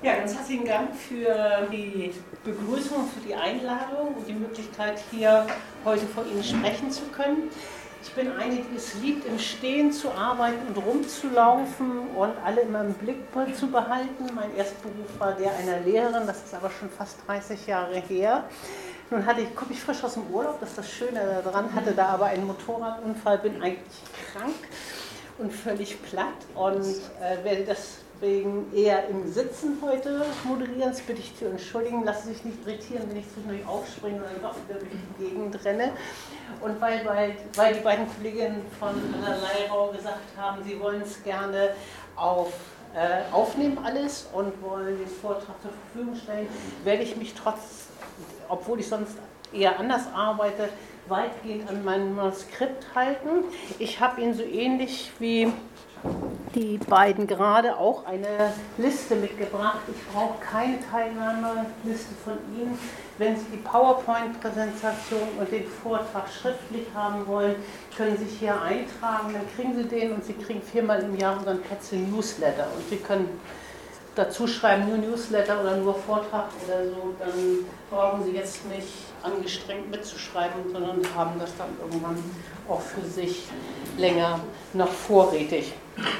Ja, ganz herzlichen Dank für die Begrüßung, für die Einladung und die Möglichkeit, hier heute vor Ihnen sprechen zu können. Ich bin eine, die es liebt, im Stehen zu arbeiten und rumzulaufen und alle immer im Blick zu behalten. Mein erster Beruf war der einer Lehrerin, das ist aber schon fast 30 Jahre her. Nun komme ich frisch aus dem Urlaub, das ist das Schöne daran, hatte da aber einen Motorradunfall, bin eigentlich krank und völlig platt und werde deswegen eher im Sitzen heute moderieren. Das bitte ich zu entschuldigen, lasse sich nicht irritieren, wenn ich zwischendurch aufspringe und einfach wieder durch die Gegend renne. Und weil die beiden Kolleginnen von Anna Leirau gesagt haben, sie wollen es gerne aufnehmen alles und wollen den Vortrag zur Verfügung stellen, werde ich mich obwohl ich sonst eher anders arbeite, weitgehend an meinem Manuskript halten. Ich habe Ihnen so ähnlich wie die beiden gerade auch eine Liste mitgebracht. Ich brauche keine Teilnahmeliste von Ihnen. Wenn Sie die PowerPoint-Präsentation und den Vortrag schriftlich haben wollen, können Sie sich hier eintragen, dann kriegen Sie den und Sie kriegen 4-mal im Jahr unseren Petzl Newsletter. Und Sie können dazu schreiben, nur Newsletter oder nur Vortrag oder so, dann brauchen Sie jetzt nicht angestrengt mitzuschreiben, sondern haben das dann irgendwann auch für sich länger noch vorrätig.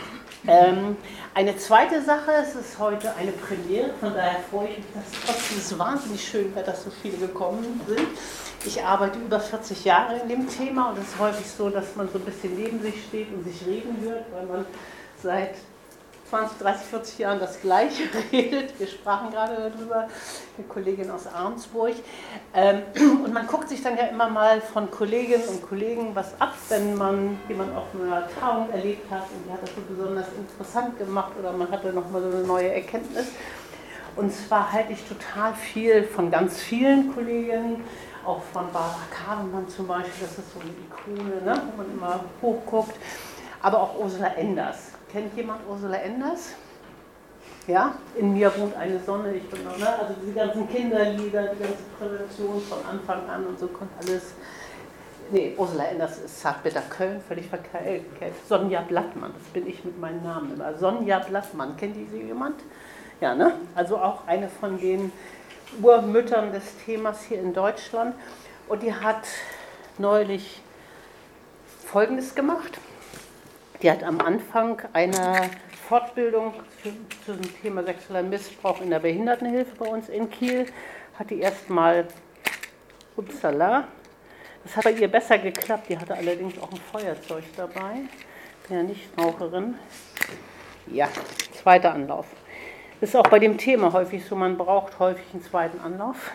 Eine zweite Sache, es ist heute eine Premiere, von daher freue ich mich, dass trotz dieses wahnsinnig schönen Wetters so viele gekommen sind. Ich arbeite über 40 Jahre in dem Thema und es ist häufig so, dass man so ein bisschen neben sich steht und sich reden hört, weil man seit 20, 30, 40 Jahren das Gleiche redet. Wir sprachen gerade darüber, eine Kollegin aus Arnsburg. Und man guckt sich dann ja immer mal von Kolleginnen und Kollegen was ab, wenn man jemanden auf einer Tagung erlebt hat und die hat das so besonders interessant gemacht oder man hatte nochmal so eine neue Erkenntnis. Und zwar halte ich total viel von ganz vielen Kolleginnen, auch von Barbara Kavenmann zum Beispiel, das ist so eine Ikone, ne, wo man immer hochguckt, aber auch Ursula Enders. Kennt jemand Ursula Enders? Ja, in mir wohnt eine Sonne, ich bin noch, ne? Also diese ganzen Kinderlieder, die ganze Prävention von Anfang an und so kommt alles. Nee, Ursula Enders ist Zartbitter Köln, völlig verkehrt. Sonja Blattmann, das bin ich mit meinem Namen immer. Sonja Blattmann, kennt die jemand? Ja, ne? Also auch eine von den Urmüttern des Themas hier in Deutschland. Und die hat neulich Folgendes gemacht. Die hat am Anfang einer Fortbildung zu dem Thema sexueller Missbrauch in der Behindertenhilfe bei uns in Kiel, hat die erstmal, upsala, das hat bei ihr besser geklappt, die hatte allerdings auch ein Feuerzeug dabei, bin ja nicht Raucherin. Ja, zweiter Anlauf. Das ist auch bei dem Thema häufig so, man braucht häufig einen zweiten Anlauf.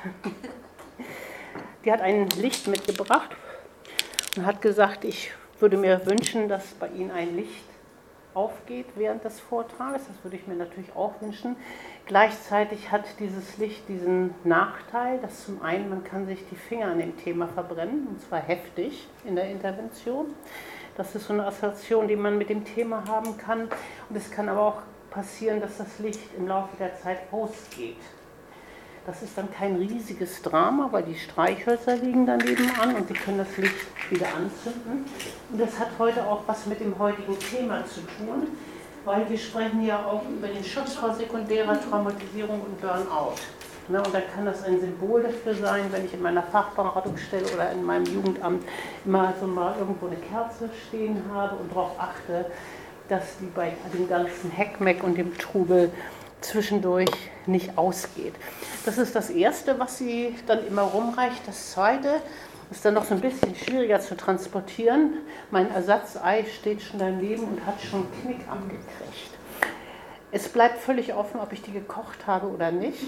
Die hat ein Licht mitgebracht und hat gesagt, ich würde mir wünschen, dass bei Ihnen ein Licht aufgeht während des Vortrages. Das würde ich mir natürlich auch wünschen. Gleichzeitig hat dieses Licht diesen Nachteil, dass zum einen, man kann sich die Finger an dem Thema verbrennen, und zwar heftig in der Intervention. Das ist so eine Assoziation, die man mit dem Thema haben kann. Und es kann aber auch passieren, dass das Licht im Laufe der Zeit ausgeht. Das ist dann kein riesiges Drama, weil die Streichhölzer liegen daneben an und Sie können das Licht wieder anzünden. Und das hat heute auch was mit dem heutigen Thema zu tun, weil wir sprechen ja auch über den Schutz vor sekundärer Traumatisierung und Burnout. Und dann kann das ein Symbol dafür sein, wenn ich in meiner Fachberatungsstelle oder in meinem Jugendamt immer so mal irgendwo eine Kerze stehen habe und darauf achte, dass die bei dem ganzen Heckmeck und dem Trubel zwischendurch nicht ausgeht. Das ist das Erste, was sie dann immer rumreicht. Das Zweite ist dann noch so ein bisschen schwieriger zu transportieren. Mein Ersatzei steht schon daneben und hat schon einen Knick abgekriegt. Es bleibt völlig offen, ob ich die gekocht habe oder nicht.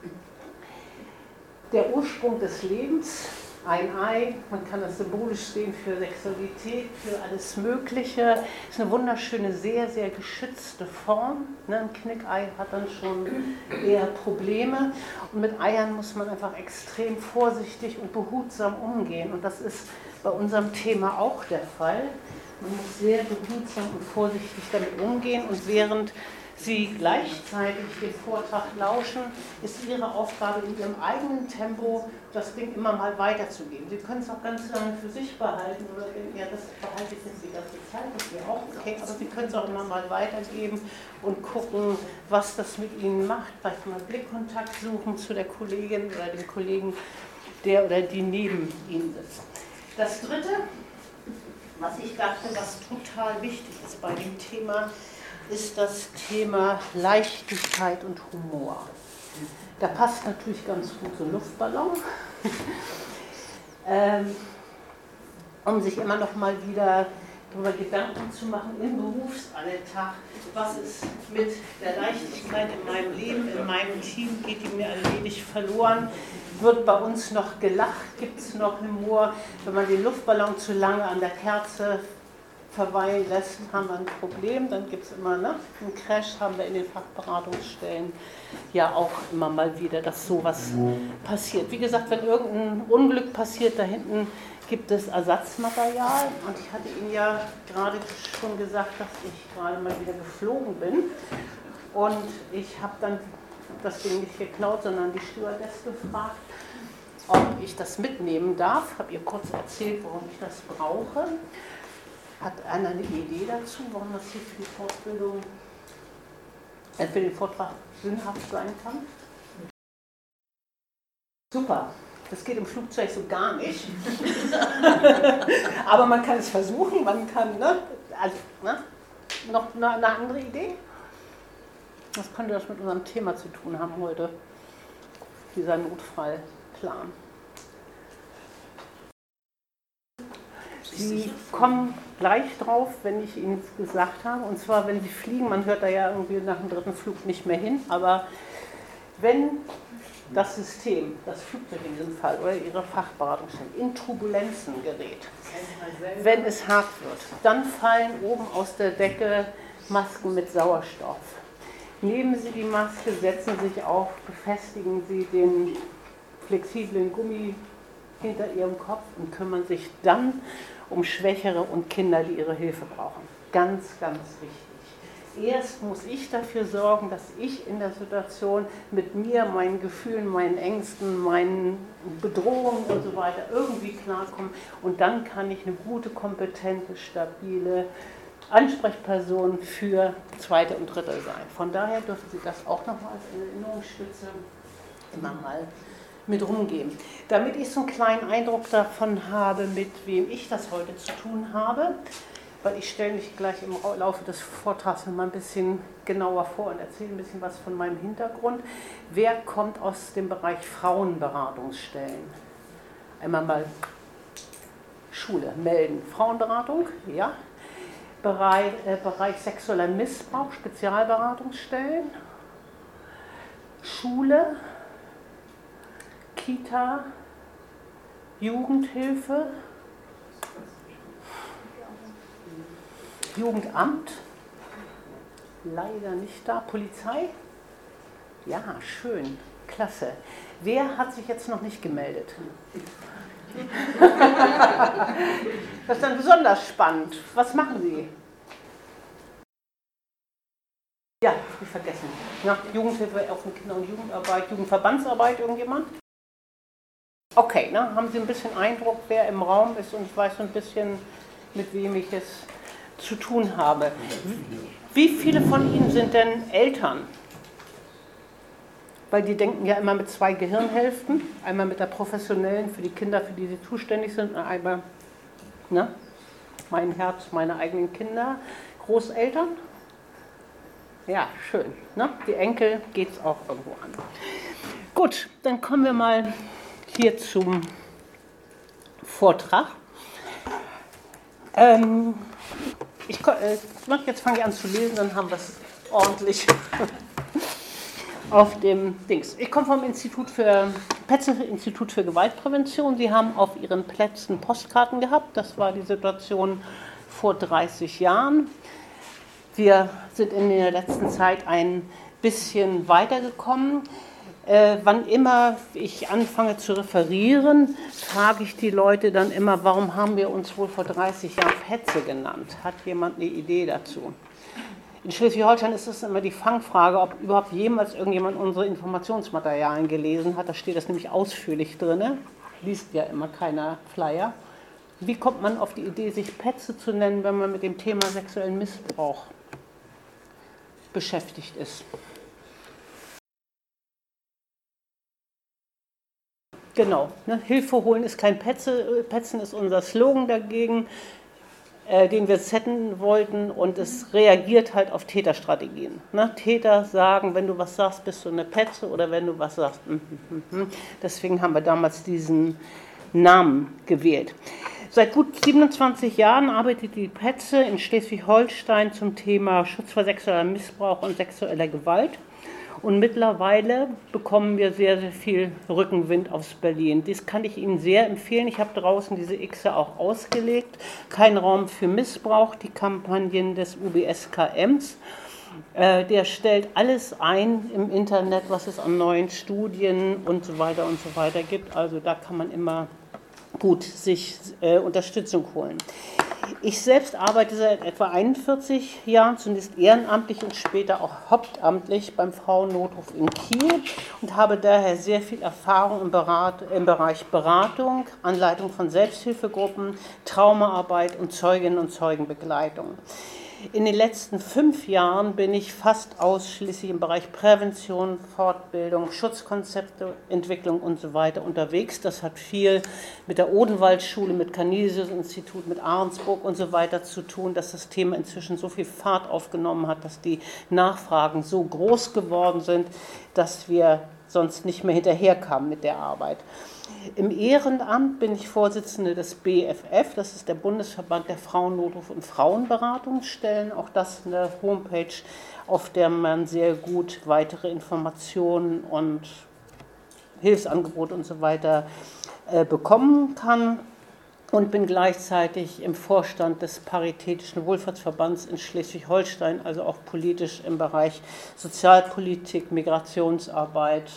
Der Ursprung des Lebens, ein Ei, man kann das symbolisch sehen für Sexualität, für alles Mögliche. Ist eine wunderschöne, sehr, sehr geschützte Form. Ein Knickei hat dann schon eher Probleme. Und mit Eiern muss man einfach extrem vorsichtig und behutsam umgehen. Und das ist bei unserem Thema auch der Fall. Man muss sehr behutsam und vorsichtig damit umgehen. Und während Sie gleichzeitig den Vortrag lauschen, ist Ihre Aufgabe, in Ihrem eigenen Tempo das Ding immer mal weiterzugeben. Sie können es auch ganz lange für sich behalten oder denken, ja, das behalte ich jetzt die ganze Zeit, das wäre auch okay, aber Sie können es auch immer mal weitergeben und gucken, was das mit Ihnen macht. Vielleicht mal Blickkontakt suchen zu der Kollegin oder dem Kollegen, der oder die neben Ihnen sitzt. Das Dritte, was ich dachte, was total wichtig ist bei dem Thema, ist das Thema Leichtigkeit und Humor. Da passt natürlich ganz gut so ein Luftballon, um sich immer noch mal wieder darüber Gedanken zu machen im Berufsalltag, was ist mit der Leichtigkeit in meinem Leben, in meinem Team, geht die mir ein wenig verloren, wird bei uns noch gelacht, gibt es noch Humor, wenn man den Luftballon zu lange an der Kerze verweilen lässt, haben wir ein Problem, dann gibt es immer einen Crash, haben wir in den Fachberatungsstellen ja auch immer mal wieder, dass sowas passiert. Wie gesagt, wenn irgendein Unglück passiert, da hinten gibt es Ersatzmaterial und ich hatte Ihnen ja gerade schon gesagt, dass ich gerade mal wieder geflogen bin und ich habe dann das Ding nicht geklaut, sondern die Stewardess gefragt, ob ich das mitnehmen darf. Habe ihr kurz erzählt, warum ich das brauche. Hat einer eine Idee dazu, warum das hier für die Fortbildung, für den Vortrag sinnhaft sein kann? Super, das geht im Flugzeug so gar nicht. Aber man kann es versuchen, man kann, ne? Also, ne? Noch eine andere Idee? Was könnte das mit unserem Thema zu tun haben heute? Dieser Notfallplan. Sie kommen gleich drauf, wenn ich Ihnen es gesagt habe. Und zwar, wenn Sie fliegen, man hört da ja irgendwie nach dem dritten Flug nicht mehr hin, aber wenn das System, das Flugzeug in diesem Fall oder Ihre Fachberatungsstelle in Turbulenzen gerät, wenn es hart wird, dann fallen oben aus der Decke Masken mit Sauerstoff. Nehmen Sie die Maske, setzen sich auf, befestigen Sie den flexiblen Gummi hinter Ihrem Kopf und kümmern sich dann um Schwächere und Kinder, die Ihre Hilfe brauchen. Ganz, ganz wichtig. Erst muss ich dafür sorgen, dass ich in der Situation mit mir, meinen Gefühlen, meinen Ängsten, meinen Bedrohungen und so weiter irgendwie klarkomme und dann kann ich eine gute, kompetente, stabile Ansprechperson für Zweite und Dritte sein. Von daher dürfen Sie das auch nochmal als Erinnerungsstütze immer mal mit rumgeben. Damit ich so einen kleinen Eindruck davon habe, mit wem ich das heute zu tun habe, weil ich stelle mich gleich im Laufe des Vortrags noch mal ein bisschen genauer vor und erzähle ein bisschen was von meinem Hintergrund. Wer kommt aus dem Bereich Frauenberatungsstellen? Einmal mal Schule melden. Frauenberatung, ja. Bereich sexueller Missbrauch, Spezialberatungsstellen. Schule, Kita, Jugendhilfe, Jugendamt, leider nicht da, Polizei, ja, schön, klasse. Wer hat sich jetzt noch nicht gemeldet? Das ist dann besonders spannend. Was machen Sie? Ja, hab ich vergessen. Na, Jugendhilfe, offene Kinder- und Jugendarbeit, Jugendverbandsarbeit, irgendjemand? Okay, ne, haben Sie ein bisschen Eindruck, wer im Raum ist und ich weiß so ein bisschen, mit wem ich es zu tun habe. Wie viele von Ihnen sind denn Eltern? Weil die denken ja immer mit zwei Gehirnhälften, einmal mit der professionellen für die Kinder, für die sie zuständig sind, und einmal, ne, mein Herz, meine eigenen Kinder, Großeltern. Ja, schön. Ne? Die Enkel geht es auch irgendwo an. Gut, dann kommen wir mal hier zum Vortrag. Jetzt fange ich an zu lesen, dann haben wir es ordentlich auf dem Dings. Ich komme vom Petzel-Institut für Gewaltprävention. Sie haben auf Ihren Plätzen Postkarten gehabt. Das war die Situation vor 30 Jahren. Wir sind in der letzten Zeit ein bisschen weitergekommen. Wann immer ich anfange zu referieren, frage ich die Leute dann immer, warum haben wir uns wohl vor 30 Jahren Petze genannt? Hat jemand eine Idee dazu? In Schleswig-Holstein ist es immer die Fangfrage, ob überhaupt jemals irgendjemand unsere Informationsmaterialien gelesen hat. Da steht das nämlich ausführlich drin. Liest ja immer keiner Flyer. Wie kommt man auf die Idee, sich Petze zu nennen, wenn man mit dem Thema sexuellen Missbrauch beschäftigt ist? Genau, ne? Hilfe holen ist kein Petze, Petzen ist unser Slogan dagegen, den wir setzen wollten, und es reagiert halt auf Täterstrategien. Ne? Täter sagen, wenn du was sagst, bist du eine Petze, oder wenn du was sagst. Deswegen haben wir damals diesen Namen gewählt. Seit gut 27 Jahren arbeitet die Petze in Schleswig-Holstein zum Thema Schutz vor sexuellem Missbrauch und sexueller Gewalt. Und mittlerweile bekommen wir sehr, sehr viel Rückenwind aus Berlin. Das kann ich Ihnen sehr empfehlen. Ich habe draußen diese Xe auch ausgelegt. Kein Raum für Missbrauch, die Kampagnen des UBSKMs. Der stellt alles ein im Internet, was es an neuen Studien und so weiter gibt. Also da kann man immer gut sich Unterstützung holen. Ich selbst arbeite seit etwa 41 Jahren, zunächst ehrenamtlich und später auch hauptamtlich beim Frauennotruf in Kiel und habe daher sehr viel Erfahrung im Bereich Beratung, Anleitung von Selbsthilfegruppen, Traumaarbeit und Zeuginnen und Zeugenbegleitung. In den letzten 5 Jahren bin ich fast ausschließlich im Bereich Prävention, Fortbildung, Schutzkonzepte, Entwicklung und so weiter unterwegs. Das hat viel mit der Odenwaldschule, mit Canisius-Institut, mit Ahrensburg und so weiter zu tun, dass das Thema inzwischen so viel Fahrt aufgenommen hat, dass die Nachfragen so groß geworden sind, dass wir sonst nicht mehr hinterherkamen mit der Arbeit. Im Ehrenamt bin ich Vorsitzende des BFF, das ist der Bundesverband der Frauennotruf- und Frauenberatungsstellen. Auch das eine Homepage, auf der man sehr gut weitere Informationen und Hilfsangebote und so weiter bekommen kann. Und bin gleichzeitig im Vorstand des Paritätischen Wohlfahrtsverbands in Schleswig-Holstein, also auch politisch im Bereich Sozialpolitik, Migrationsarbeit,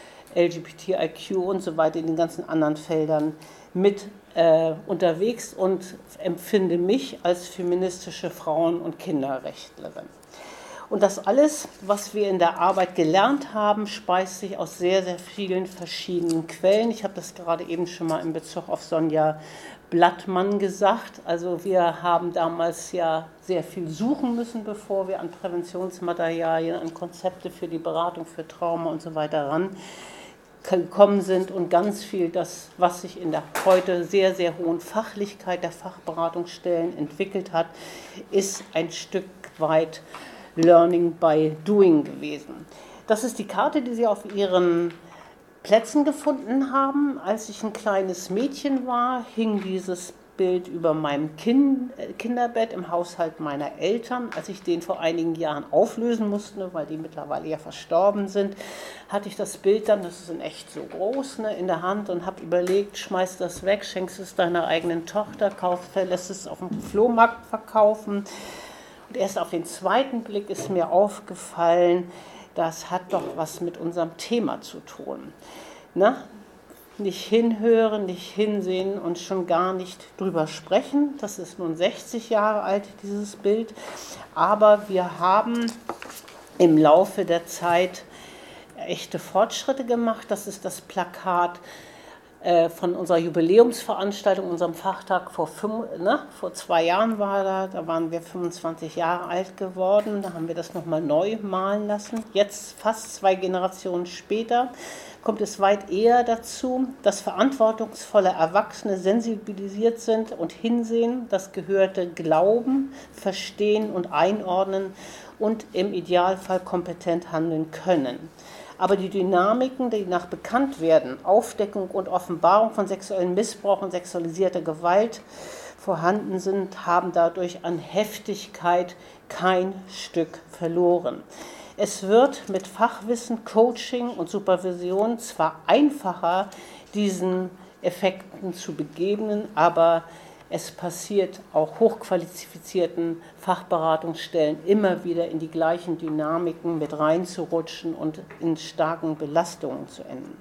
LGBTIQ und so weiter in den ganzen anderen Feldern mit unterwegs und empfinde mich als feministische Frauen- und Kinderrechtlerin. Und das alles, was wir in der Arbeit gelernt haben, speist sich aus sehr, sehr vielen verschiedenen Quellen. Ich habe das gerade eben schon mal in Bezug auf Sonja Blattmann gesagt. Also wir haben damals ja sehr viel suchen müssen, bevor wir an Präventionsmaterialien, an Konzepte für die Beratung, für Trauma und so weiter rangekommen sind. Und ganz viel, das, was sich in der heute sehr, sehr hohen Fachlichkeit der Fachberatungsstellen entwickelt hat, ist ein Stück weit Learning by Doing gewesen. Das ist die Karte, die Sie auf Ihren Plätzen gefunden haben. Als ich ein kleines Mädchen war, hing dieses Bild über meinem Kinderbett im Haushalt meiner Eltern. Als ich den vor einigen Jahren auflösen musste, weil die mittlerweile ja verstorben sind, hatte ich das Bild dann, das ist in echt so groß, in der Hand und habe überlegt, schmeißt das weg, schenkst es deiner eigenen Tochter, lässt es auf dem Flohmarkt verkaufen. Und erst auf den zweiten Blick ist mir aufgefallen, das hat doch was mit unserem Thema zu tun. Nicht hinhören, nicht hinsehen und schon gar nicht drüber sprechen. Das ist nun 60 Jahre alt, dieses Bild. Aber wir haben im Laufe der Zeit echte Fortschritte gemacht. Das ist das Plakat von unserer Jubiläumsveranstaltung, unserem Fachtag vor 2 Jahren war da waren wir 25 Jahre alt geworden, da haben wir das nochmal neu malen lassen. Jetzt, fast 2 Generationen später, kommt es weit eher dazu, dass verantwortungsvolle Erwachsene sensibilisiert sind und hinsehen, das Gehörte glauben, verstehen und einordnen und im Idealfall kompetent handeln können. Aber die Dynamiken, die nach Bekanntwerden, Aufdeckung und Offenbarung von sexuellem Missbrauch und sexualisierter Gewalt vorhanden sind, haben dadurch an Heftigkeit kein Stück verloren. Es wird mit Fachwissen, Coaching und Supervision zwar einfacher, diesen Effekten zu begegnen, aber es passiert auch hochqualifizierten Fachberatungsstellen immer wieder in die gleichen Dynamiken mit reinzurutschen und in starken Belastungen zu enden.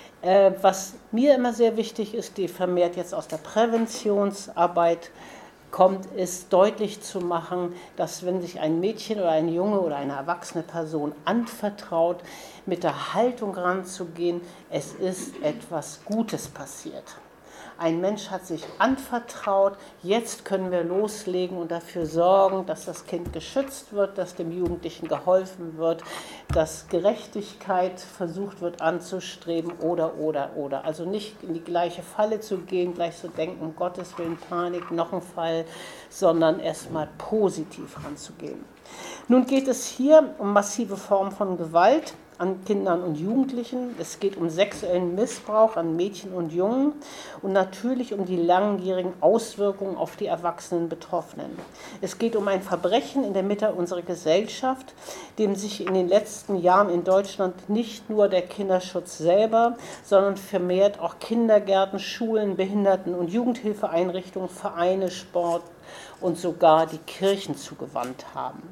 Was mir immer sehr wichtig ist, die vermehrt jetzt aus der Präventionsarbeit kommt, ist deutlich zu machen, dass wenn sich ein Mädchen oder ein Junge oder eine erwachsene Person anvertraut, mit der Haltung ranzugehen, es ist etwas Gutes passiert. Ein Mensch hat sich anvertraut, jetzt können wir loslegen und dafür sorgen, dass das Kind geschützt wird, dass dem Jugendlichen geholfen wird, dass Gerechtigkeit versucht wird anzustreben oder. Also nicht in die gleiche Falle zu gehen, gleich zu denken, um Gottes Willen, Panik, noch ein Fall, sondern erstmal positiv ranzugehen. Nun geht es hier um massive Formen von Gewalt an Kindern und Jugendlichen. Es geht um sexuellen Missbrauch an Mädchen und Jungen und natürlich um die langjährigen Auswirkungen auf die erwachsenen Betroffenen. Es geht um ein Verbrechen in der Mitte unserer Gesellschaft, dem sich in den letzten Jahren in Deutschland nicht nur der Kinderschutz selber, sondern vermehrt auch Kindergärten, Schulen, Behinderten- und Jugendhilfeeinrichtungen, Vereine, Sport und sogar die Kirchen zugewandt haben.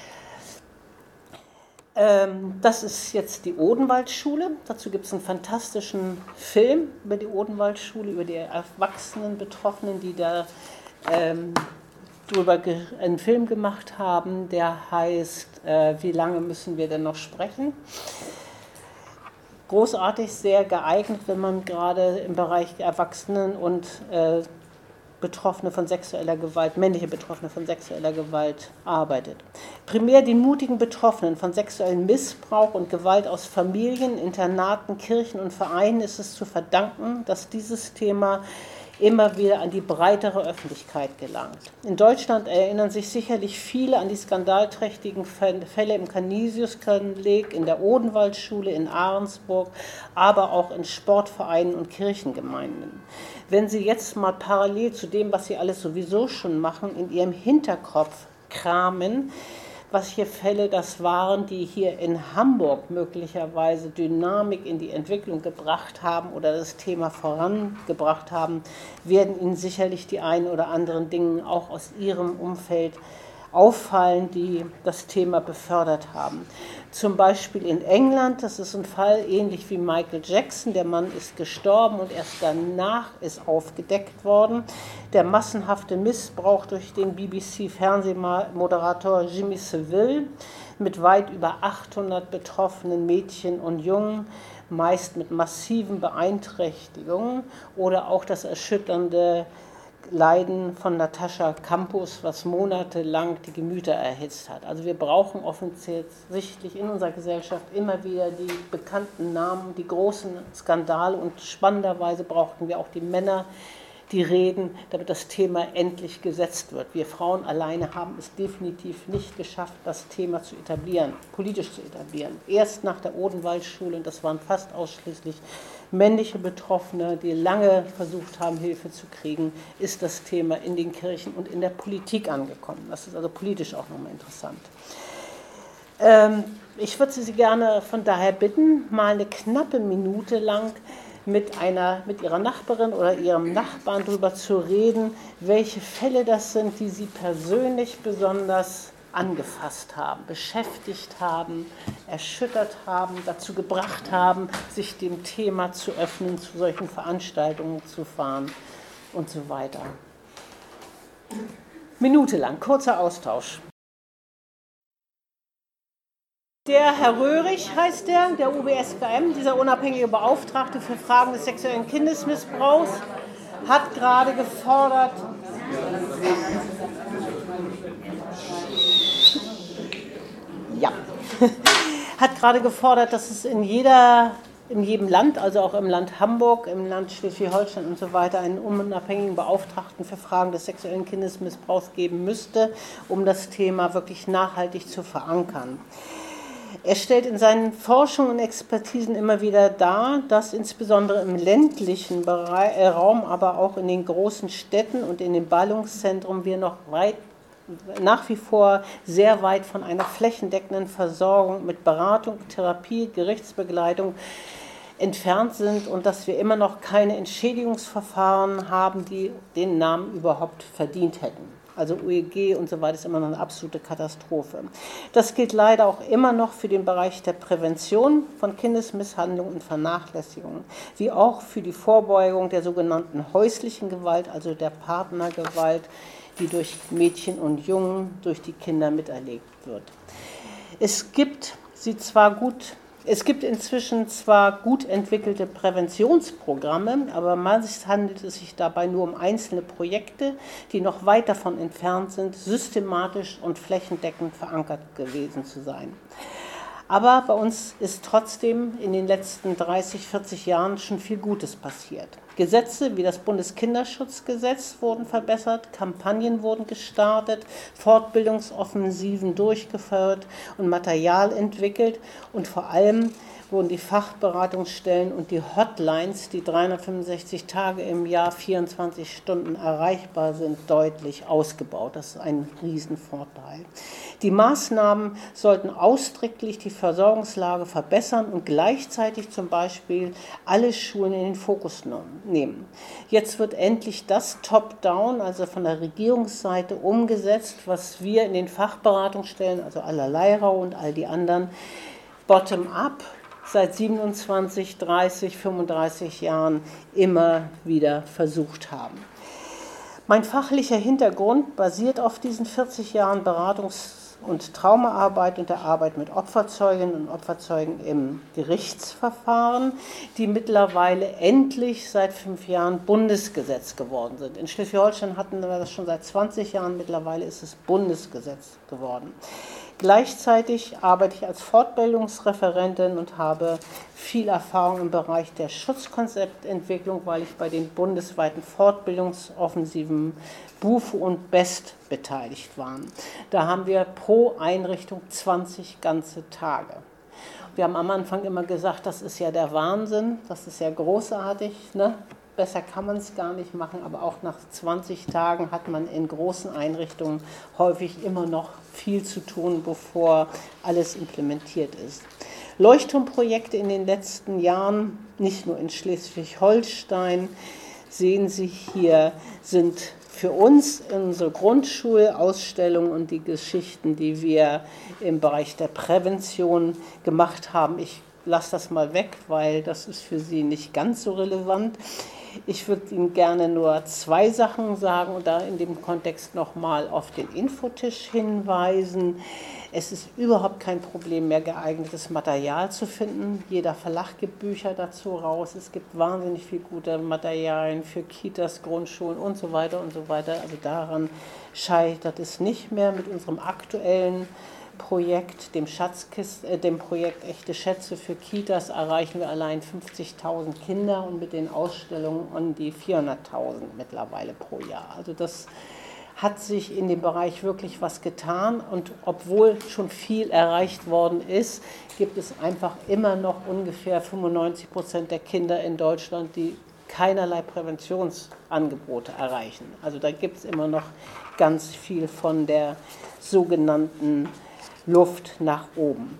Das ist jetzt die Odenwaldschule. Dazu gibt es einen fantastischen Film über die Odenwaldschule, über die erwachsenen Betroffenen, die da darüber einen Film gemacht haben, der heißt Wie lange müssen wir denn noch sprechen? Großartig, sehr geeignet, wenn man gerade im Bereich Erwachsenen und Betroffene von sexueller Gewalt, männliche Betroffene von sexueller Gewalt arbeitet. Primär den mutigen Betroffenen von sexuellem Missbrauch und Gewalt aus Familien, Internaten, Kirchen und Vereinen ist es zu verdanken, dass dieses Thema immer wieder an die breitere Öffentlichkeit gelangt. In Deutschland erinnern sich sicherlich viele an die skandalträchtigen Fälle im Canisius-Kolleg, in der Odenwaldschule, in Ahrensburg, aber auch in Sportvereinen und Kirchengemeinden. Wenn Sie jetzt mal parallel zu dem, was Sie alles sowieso schon machen, in Ihrem Hinterkopf kramen, was hier Fälle das waren, die hier in Hamburg möglicherweise Dynamik in die Entwicklung gebracht haben oder das Thema vorangebracht haben, werden Ihnen sicherlich die einen oder anderen Dinge auch aus Ihrem Umfeld auffallen, die das Thema befördert haben. Zum Beispiel in England, das ist ein Fall ähnlich wie Michael Jackson, der Mann ist gestorben und erst danach ist aufgedeckt worden. Der massenhafte Missbrauch durch den BBC-Fernsehmoderator Jimmy Savile mit weit über 800 betroffenen Mädchen und Jungen, meist mit massiven Beeinträchtigungen, oder auch das erschütternde Leiden von Natascha Campus, was monatelang die Gemüter erhitzt hat. Also wir brauchen offensichtlich in unserer Gesellschaft immer wieder die bekannten Namen, die großen Skandale, und spannenderweise brauchten wir auch die Männer, die reden, damit das Thema endlich gesetzt wird. Wir Frauen alleine haben es definitiv nicht geschafft, das Thema zu etablieren, politisch zu etablieren. Erst nach der Odenwaldschule, und das waren fast ausschließlich männliche Betroffene, die lange versucht haben, Hilfe zu kriegen, ist das Thema in den Kirchen und in der Politik angekommen. Das ist also politisch auch nochmal interessant. Ich würde Sie gerne von daher bitten, mal eine knappe Minute lang mit Ihrer Nachbarin oder Ihrem Nachbarn darüber zu reden, welche Fälle das sind, die Sie persönlich besonders angefasst haben, beschäftigt haben, erschüttert haben, dazu gebracht haben, sich dem Thema zu öffnen, zu solchen Veranstaltungen zu fahren und so weiter. Minute lang, kurzer Austausch. Der Herr Röhrig heißt der UBSKM, dieser unabhängige Beauftragte für Fragen des sexuellen Kindesmissbrauchs, hat gerade gefordert, dass es in jedem Land, also auch im Land Hamburg, im Land Schleswig-Holstein und so weiter, einen unabhängigen Beauftragten für Fragen des sexuellen Kindesmissbrauchs geben müsste, um das Thema wirklich nachhaltig zu verankern. Er stellt in seinen Forschungen und Expertisen immer wieder dar, dass insbesondere im ländlichen Raum, aber auch in den großen Städten und in den Ballungszentren wir noch nach wie vor sehr weit von einer flächendeckenden Versorgung mit Beratung, Therapie, Gerichtsbegleitung entfernt sind und dass wir immer noch keine Entschädigungsverfahren haben, die den Namen überhaupt verdient hätten. Also UEG und so weiter ist immer noch eine absolute Katastrophe. Das gilt leider auch immer noch für den Bereich der Prävention von Kindesmisshandlung und Vernachlässigung, wie auch für die Vorbeugung der sogenannten häuslichen Gewalt, also der Partnergewalt, die durch Mädchen und Jungen, durch die Kinder miterlebt wird. Es gibt inzwischen zwar gut entwickelte Präventionsprogramme, aber meistens handelt es sich dabei nur um einzelne Projekte, die noch weit davon entfernt sind, systematisch und flächendeckend verankert gewesen zu sein. Aber bei uns ist trotzdem in den letzten 30, 40 Jahren schon viel Gutes passiert. Gesetze wie das Bundeskinderschutzgesetz wurden verbessert, Kampagnen wurden gestartet, Fortbildungsoffensiven durchgeführt und Material entwickelt und vor allem wurden die Fachberatungsstellen und die Hotlines, die 365 Tage im Jahr 24 Stunden erreichbar sind, deutlich ausgebaut. Das ist ein Riesenvorteil. Die Maßnahmen sollten ausdrücklich die Versorgungslage verbessern und gleichzeitig zum Beispiel alle Schulen in den Fokus nehmen. Jetzt wird endlich das Top-Down, also von der Regierungsseite umgesetzt, was wir in den Fachberatungsstellen, also aller Leirau und all die anderen, bottom-up seit 27, 30, 35 Jahren immer wieder versucht haben. Mein fachlicher Hintergrund basiert auf diesen 40 Jahren Beratungs- und Traumaarbeit und der Arbeit mit Opferzeuginnen und Opferzeugen im Gerichtsverfahren, die mittlerweile endlich seit 5 Jahren Bundesgesetz geworden sind. In Schleswig-Holstein hatten wir das schon seit 20 Jahren, mittlerweile ist es Bundesgesetz geworden. Gleichzeitig arbeite ich als Fortbildungsreferentin und habe viel Erfahrung im Bereich der Schutzkonzeptentwicklung, weil ich bei den bundesweiten Fortbildungsoffensiven BUFO und BEST beteiligt war. Da haben wir pro Einrichtung 20 ganze Tage. Wir haben am Anfang immer gesagt, das ist ja der Wahnsinn, das ist ja großartig, ne? Besser kann man es gar nicht machen, aber auch nach 20 Tagen hat man in großen Einrichtungen häufig immer noch viel zu tun, bevor alles implementiert ist. Leuchtturmprojekte in den letzten Jahren, nicht nur in Schleswig-Holstein, sehen Sie hier, sind für uns unsere Grundschulausstellung und die Geschichten, die wir im Bereich der Prävention gemacht haben. Ich lasse das mal weg, weil das ist für Sie nicht ganz so relevant. Ich würde Ihnen gerne nur 2 Sachen sagen und da in dem Kontext nochmal auf den Infotisch hinweisen. Es ist überhaupt kein Problem mehr, geeignetes Material zu finden. Jeder Verlag gibt Bücher dazu raus. Es gibt wahnsinnig viel gute Materialien für Kitas, Grundschulen und so weiter und so weiter. Also daran scheitert es nicht mehr. Mit unserem aktuellen Projekt, dem Projekt Echte Schätze für Kitas, erreichen wir allein 50.000 Kinder und mit den Ausstellungen um die 400.000 mittlerweile pro Jahr. Also das hat sich in dem Bereich wirklich was getan und obwohl schon viel erreicht worden ist, gibt es einfach immer noch ungefähr 95% der Kinder in Deutschland, die keinerlei Präventionsangebote erreichen. Also da gibt es immer noch ganz viel von der sogenannten Luft nach oben.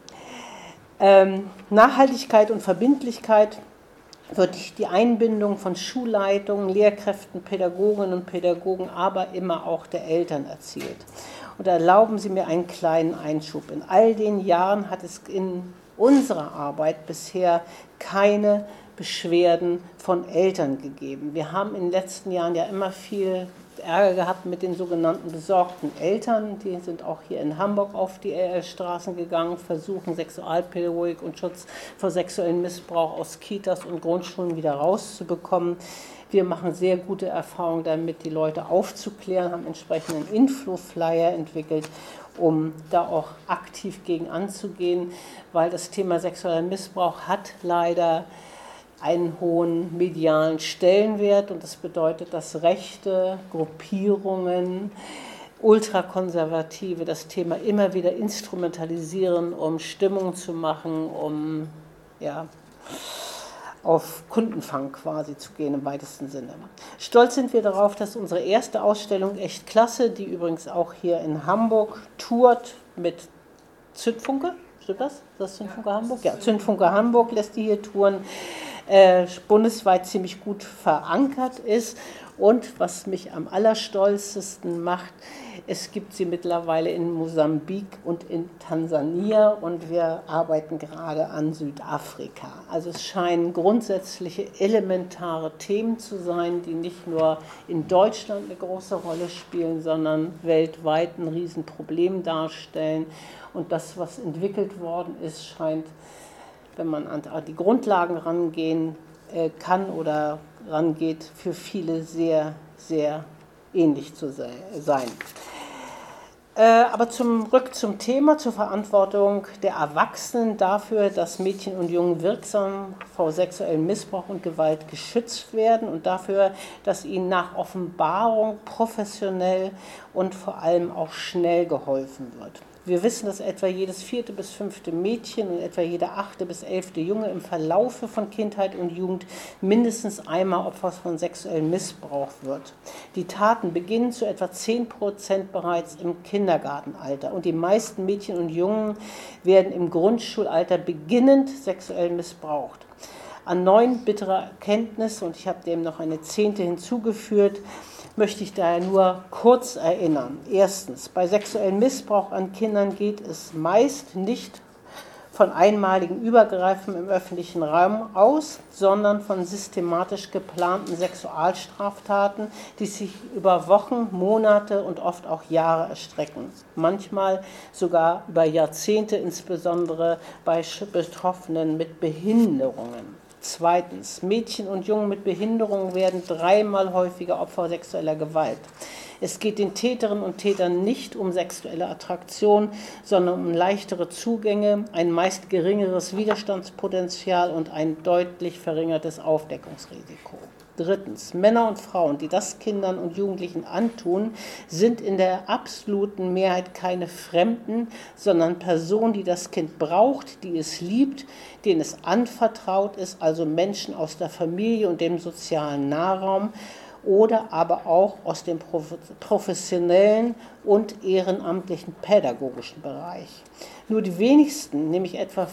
Nachhaltigkeit und Verbindlichkeit wird durch die Einbindung von Schulleitungen, Lehrkräften, Pädagoginnen und Pädagogen, aber immer auch der Eltern erzielt. Und erlauben Sie mir einen kleinen Einschub. In all den Jahren hat es in unserer Arbeit bisher keine Beschwerden von Eltern gegeben. Wir haben in den letzten Jahren ja immer viel Ärger gehabt mit den sogenannten besorgten Eltern. Die sind auch hier in Hamburg auf die Straßen gegangen, versuchen Sexualpädagogik und Schutz vor sexuellem Missbrauch aus Kitas und Grundschulen wieder rauszubekommen. Wir machen sehr gute Erfahrungen damit, die Leute aufzuklären, haben entsprechenden Info-Flyer entwickelt, um da auch aktiv gegen anzugehen, weil das Thema sexueller Missbrauch hat leider einen hohen medialen Stellenwert und das bedeutet, dass rechte Gruppierungen, Ultrakonservative das Thema immer wieder instrumentalisieren, um Stimmung zu machen, um auf Kundenfang quasi zu gehen im weitesten Sinne. Stolz sind wir darauf, dass unsere erste Ausstellung Echt Klasse, die übrigens auch hier in Hamburg tourt mit Zündfunke, stimmt das? Ist das Zündfunke Hamburg? Ja, Zündfunke Hamburg lässt die hier touren. bundesweit ziemlich gut verankert ist. Und was mich am allerstolzesten macht, es gibt sie mittlerweile in Mosambik und in Tansania und wir arbeiten gerade an Südafrika. Also es scheinen grundsätzliche elementare Themen zu sein, die nicht nur in Deutschland eine große Rolle spielen, sondern weltweit ein Riesenproblem darstellen. Und das, was entwickelt worden ist, scheint, wenn man an die Grundlagen rangehen kann oder rangeht, für viele sehr, sehr ähnlich zu sein. Aber zurück zum Thema, zur Verantwortung der Erwachsenen dafür, dass Mädchen und Jungen wirksam vor sexuellem Missbrauch und Gewalt geschützt werden und dafür, dass ihnen nach Offenbarung professionell und vor allem auch schnell geholfen wird. Wir wissen, dass etwa jedes 4. bis 5. Mädchen und etwa jeder 8. bis 11. Junge im Verlaufe von Kindheit und Jugend mindestens einmal Opfer von sexuellem Missbrauch wird. Die Taten beginnen zu etwa 10% bereits im Kindergartenalter und die meisten Mädchen und Jungen werden im Grundschulalter beginnend sexuell missbraucht. An 9 bittere Erkenntnisse, und ich habe dem noch eine 10. hinzugefügt, möchte ich daher nur kurz erinnern. Erstens, bei sexuellem Missbrauch an Kindern geht es meist nicht von einmaligen Übergriffen im öffentlichen Raum aus, sondern von systematisch geplanten Sexualstraftaten, die sich über Wochen, Monate und oft auch Jahre erstrecken. Manchmal sogar über Jahrzehnte, insbesondere bei Betroffenen mit Behinderungen. Zweitens, Mädchen und Jungen mit Behinderungen werden 3-mal häufiger Opfer sexueller Gewalt. Es geht den Täterinnen und Tätern nicht um sexuelle Attraktion, sondern um leichtere Zugänge, ein meist geringeres Widerstandspotenzial und ein deutlich verringertes Aufdeckungsrisiko. Drittens, Männer und Frauen, die das Kindern und Jugendlichen antun, sind in der absoluten Mehrheit keine Fremden, sondern Personen, die das Kind braucht, die es liebt, denen es anvertraut ist, also Menschen aus der Familie und dem sozialen Nahraum oder aber auch aus dem professionellen und ehrenamtlichen pädagogischen Bereich. Nur die wenigsten, nämlich etwa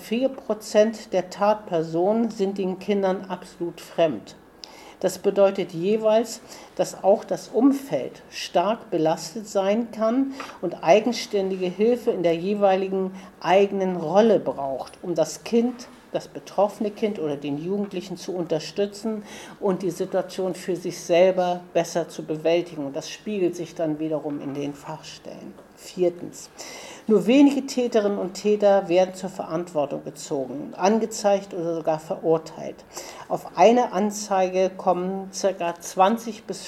4% der Tatpersonen, sind den Kindern absolut fremd. Das bedeutet jeweils, dass auch das Umfeld stark belastet sein kann und eigenständige Hilfe in der jeweiligen eigenen Rolle braucht, um das Kind, das betroffene Kind oder den Jugendlichen zu unterstützen und die Situation für sich selber besser zu bewältigen. Und das spiegelt sich dann wiederum in den Fachstellen. Viertens. Nur wenige Täterinnen und Täter werden zur Verantwortung gezogen, angezeigt oder sogar verurteilt. Auf eine Anzeige kommen ca. 20 bis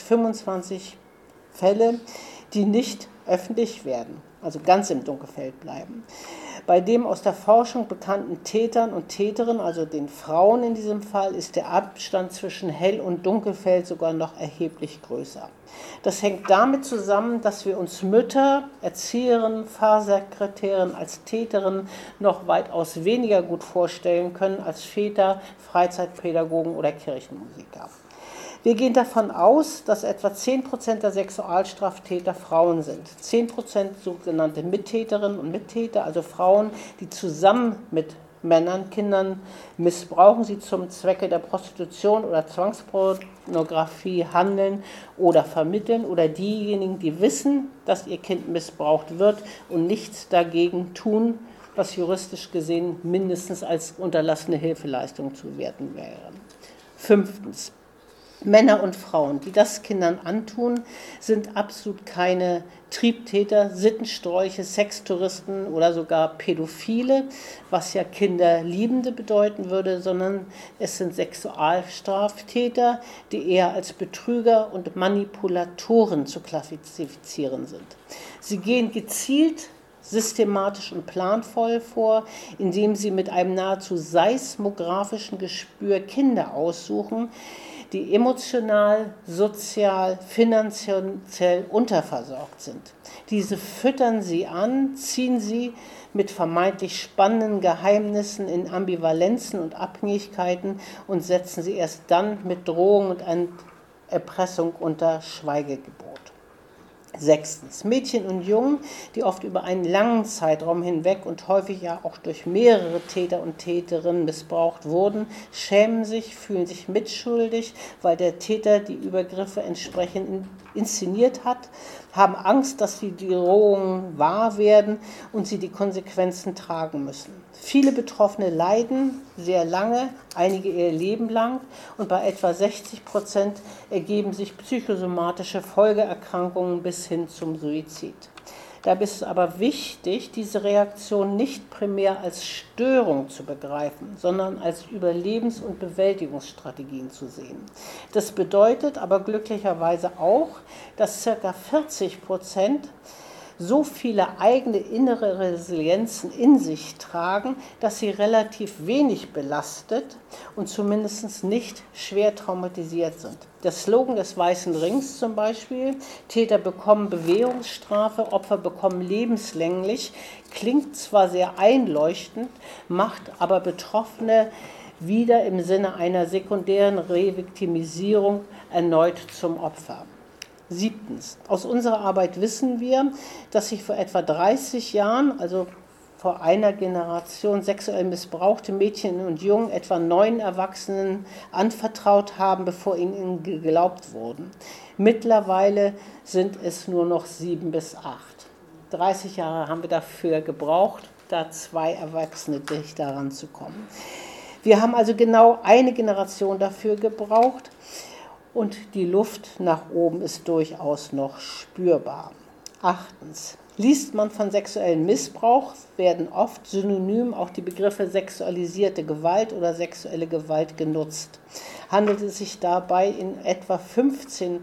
25 Fälle, die nicht öffentlich werden, also ganz im Dunkelfeld bleiben. Bei dem aus der Forschung bekannten Tätern und Täterinnen, also den Frauen in diesem Fall, ist der Abstand zwischen Hell- und Dunkelfeld sogar noch erheblich größer. Das hängt damit zusammen, dass wir uns Mütter, Erzieherinnen, Fahrsekretärinnen als Täterinnen noch weitaus weniger gut vorstellen können als Väter, Freizeitpädagogen oder Kirchenmusiker. Wir gehen davon aus, dass etwa 10% der Sexualstraftäter Frauen sind. 10% sogenannte Mittäterinnen und Mittäter, also Frauen, die zusammen mit Männern, Kindern missbrauchen, sie zum Zwecke der Prostitution oder Zwangspornografie handeln oder vermitteln, oder diejenigen, die wissen, dass ihr Kind missbraucht wird und nichts dagegen tun, was juristisch gesehen mindestens als unterlassene Hilfeleistung zu werten wäre. Fünftens. Männer und Frauen, die das Kindern antun, sind absolut keine Triebtäter, Sittenstrolche, Sextouristen oder sogar Pädophile, was ja Kinderliebende bedeuten würde, sondern es sind Sexualstraftäter, die eher als Betrüger und Manipulatoren zu klassifizieren sind. Sie gehen gezielt, systematisch und planvoll vor, indem sie mit einem nahezu seismografischen Gespür Kinder aussuchen, die emotional, sozial, finanziell unterversorgt sind. Diese füttern sie an, ziehen sie mit vermeintlich spannenden Geheimnissen in Ambivalenzen und Abhängigkeiten und setzen sie erst dann mit Drohung und Erpressung unter Schweigegebot. 6. Mädchen und Jungen, die oft über einen langen Zeitraum hinweg und häufig ja auch durch mehrere Täter und Täterinnen missbraucht wurden, schämen sich, fühlen sich mitschuldig, weil der Täter die Übergriffe entsprechend inszeniert hat, haben Angst, dass die Drohungen wahr werden und sie die Konsequenzen tragen müssen. Viele Betroffene leiden sehr lange, einige ihr Leben lang, und bei etwa 60% ergeben sich psychosomatische Folgeerkrankungen bis hin zum Suizid. Dabei ist es aber wichtig, diese Reaktion nicht primär als Störung zu begreifen, sondern als Überlebens- und Bewältigungsstrategien zu sehen. Das bedeutet aber glücklicherweise auch, dass ca. 40% so viele eigene innere Resilienzen in sich tragen, dass sie relativ wenig belastet und zumindest nicht schwer traumatisiert sind. Der Slogan des Weißen Rings zum Beispiel, Täter bekommen Bewährungsstrafe, Opfer bekommen lebenslänglich, klingt zwar sehr einleuchtend, macht aber Betroffene wieder im Sinne einer sekundären Reviktimisierung erneut zum Opfer. 7. Aus unserer Arbeit wissen wir, dass sich vor etwa 30 Jahren, also vor einer Generation, sexuell missbrauchte Mädchen und Jungen etwa 9 Erwachsenen anvertraut haben, bevor ihnen geglaubt wurden. Mittlerweile sind es nur noch 7 bis 8. 30 Jahre haben wir dafür gebraucht, da 2 Erwachsene sich daran zu kommen. Wir haben also genau eine Generation dafür gebraucht. Und die Luft nach oben ist durchaus noch spürbar. 8. Liest man von sexuellem Missbrauch, werden oft synonym auch die Begriffe sexualisierte Gewalt oder sexuelle Gewalt genutzt. Handelt es sich dabei in etwa 15%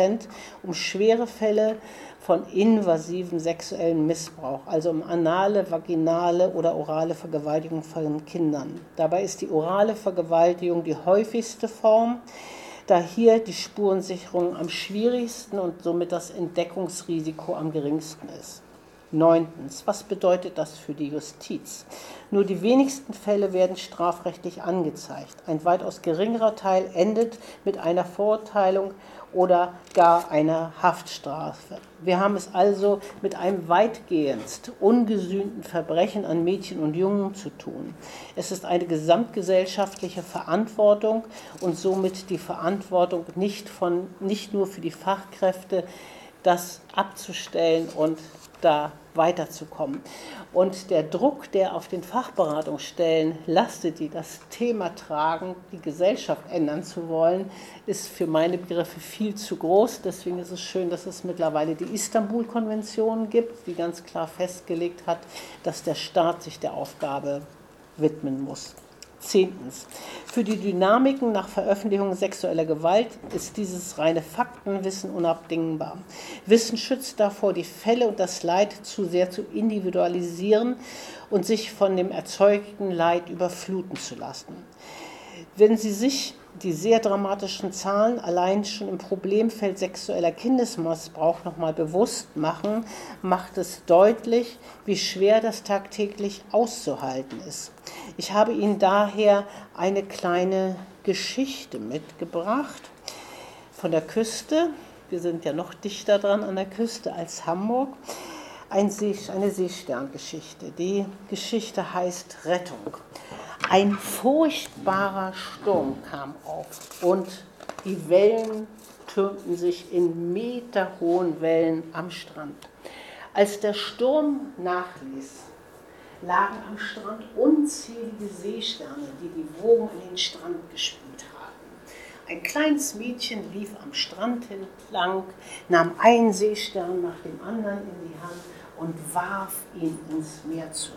um schwere Fälle von invasivem sexuellen Missbrauch, also um anale, vaginale oder orale Vergewaltigung von Kindern. Dabei ist die orale Vergewaltigung die häufigste Form, da hier die Spurensicherung am schwierigsten und somit das Entdeckungsrisiko am geringsten ist. 9. Was bedeutet das für die Justiz? Nur die wenigsten Fälle werden strafrechtlich angezeigt. Ein weitaus geringerer Teil endet mit einer Verurteilung oder gar einer Haftstrafe. Wir haben es also mit einem weitgehend ungesühnten Verbrechen an Mädchen und Jungen zu tun. Es ist eine gesamtgesellschaftliche Verantwortung und somit die Verantwortung nicht nur für die Fachkräfte, das abzustellen und da weiterzukommen. Und der Druck, der auf den Fachberatungsstellen lastet, die das Thema tragen, die Gesellschaft ändern zu wollen, ist für meine Begriffe viel zu groß. Deswegen ist es schön, dass es mittlerweile die Istanbul-Konvention gibt, die ganz klar festgelegt hat, dass der Staat sich der Aufgabe widmen muss. 10. Für die Dynamiken nach Veröffentlichung sexueller Gewalt ist dieses reine Faktenwissen unabdingbar. Wissen schützt davor, die Fälle und das Leid zu sehr zu individualisieren und sich von dem erzeugten Leid überfluten zu lassen. Wenn Sie sich die sehr dramatischen Zahlen allein schon im Problemfeld sexueller Kindesmissbrauch nochmal bewusst machen, macht es deutlich, wie schwer das tagtäglich auszuhalten ist. Ich habe Ihnen daher eine kleine Geschichte mitgebracht von der Küste. Wir sind ja noch dichter dran an der Küste als Hamburg. Eine Seesterngeschichte. Die Geschichte heißt Rettung. Ein furchtbarer Sturm kam auf und die Wellen türmten sich in meterhohen Wellen am Strand. Als der Sturm nachließ, lagen am Strand unzählige Seesterne, die die Wogen an den Strand gespült haben. Ein kleines Mädchen lief am Strand entlang, nahm einen Seestern nach dem anderen in die Hand und warf ihn ins Meer zurück.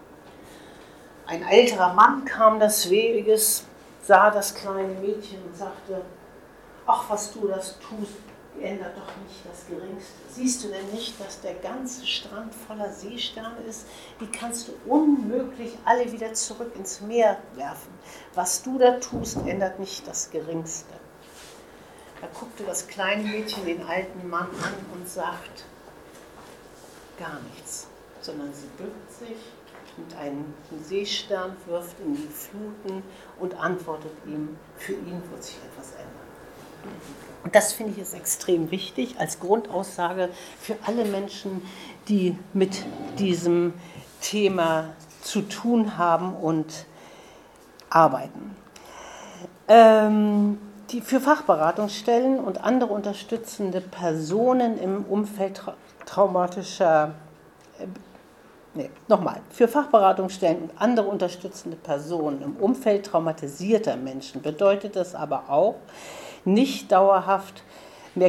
Ein älterer Mann kam des Weges, sah das kleine Mädchen und sagte, ach, was du das tust, ändert doch nicht das Geringste. Siehst du denn nicht, dass der ganze Strand voller Seesterne ist? Die kannst du unmöglich alle wieder zurück ins Meer werfen. Was du da tust, ändert nicht das Geringste. Da guckte das kleine Mädchen den alten Mann an und sagt, gar nichts, sondern sie bückt sich mit einem Seestern, wirft in die Fluten und antwortet ihm, für ihn wird sich etwas ändern. Das finde ich ist extrem wichtig als Grundaussage für alle Menschen, die mit diesem Thema zu tun haben und arbeiten. Für Fachberatungsstellen und andere unterstützende Personen im Umfeld für Fachberatungsstellen und andere unterstützende Personen im Umfeld traumatisierter Menschen bedeutet das aber auch, nicht dauerhaft mehr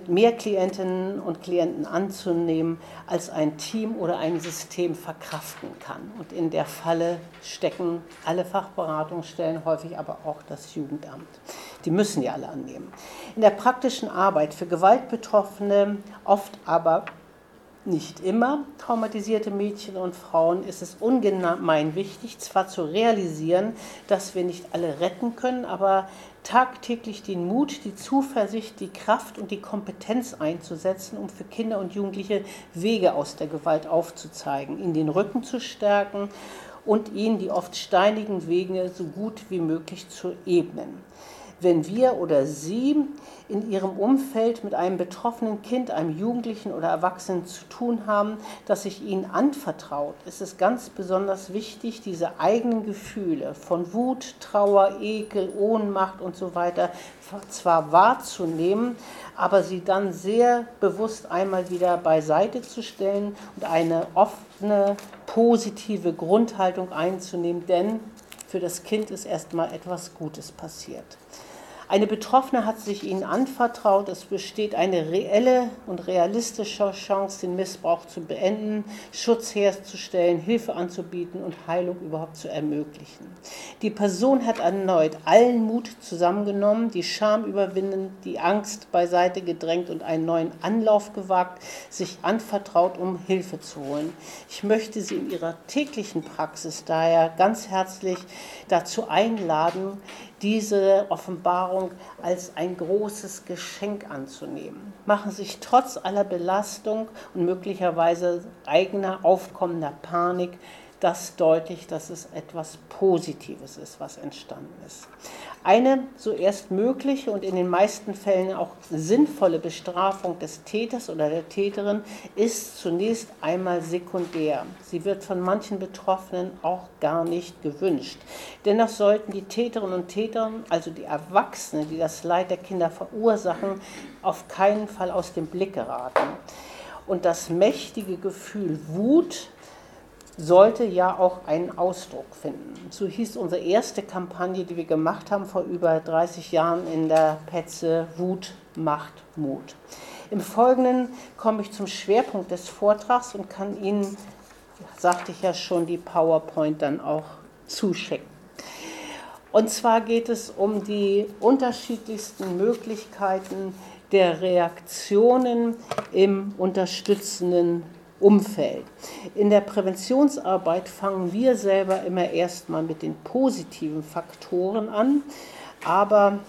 Klientinnen und Klienten anzunehmen, als ein Team oder ein System verkraften kann. Und in der Falle stecken alle Fachberatungsstellen, häufig aber auch das Jugendamt. Die müssen ja alle annehmen. In der praktischen Arbeit für Gewaltbetroffene, oft aber nicht immer traumatisierte Mädchen und Frauen, ist es ungemein wichtig, zwar zu realisieren, dass wir nicht alle retten können, aber tagtäglich den Mut, die Zuversicht, die Kraft und die Kompetenz einzusetzen, um für Kinder und Jugendliche Wege aus der Gewalt aufzuzeigen, ihnen den Rücken zu stärken und ihnen die oft steinigen Wege so gut wie möglich zu ebnen. Wenn wir oder Sie in Ihrem Umfeld mit einem betroffenen Kind, einem Jugendlichen oder Erwachsenen zu tun haben, das sich Ihnen anvertraut, ist es ganz besonders wichtig, diese eigenen Gefühle von Wut, Trauer, Ekel, Ohnmacht und so weiter zwar wahrzunehmen, aber sie dann sehr bewusst einmal wieder beiseite zu stellen und eine offene, positive Grundhaltung einzunehmen, denn für das Kind ist erstmal etwas Gutes passiert. Eine Betroffene hat sich ihnen anvertraut, es besteht eine reelle und realistische Chance, den Missbrauch zu beenden, Schutz herzustellen, Hilfe anzubieten und Heilung überhaupt zu ermöglichen. Die Person hat erneut allen Mut zusammengenommen, die Scham überwinden, die Angst beiseite gedrängt und einen neuen Anlauf gewagt, sich anvertraut, um Hilfe zu holen. Ich möchte Sie in Ihrer täglichen Praxis daher ganz herzlich dazu einladen, diese Offenbarung als ein großes Geschenk anzunehmen. Machen sich trotz aller Belastung und möglicherweise eigener aufkommender Panik das deutlich, dass es etwas Positives ist, was entstanden ist. Eine so erst mögliche und in den meisten Fällen auch sinnvolle Bestrafung des Täters oder der Täterin ist zunächst einmal sekundär. Sie wird von manchen Betroffenen auch gar nicht gewünscht. Dennoch sollten die Täterinnen und Täter, also die Erwachsenen, die das Leid der Kinder verursachen, auf keinen Fall aus dem Blick geraten. Und das mächtige Gefühl Wut sollte ja auch einen Ausdruck finden. So hieß unsere erste Kampagne, die wir gemacht haben vor über 30 Jahren in der Petze: Wut macht Mut. Im Folgenden komme ich zum Schwerpunkt des Vortrags und kann Ihnen, sagte ich ja schon, die PowerPoint dann auch zuschicken. Und zwar geht es um die unterschiedlichsten Möglichkeiten der Reaktionen im unterstützenden Umfeld. In der Präventionsarbeit fangen wir selber immer erstmal mit den positiven Faktoren an, aber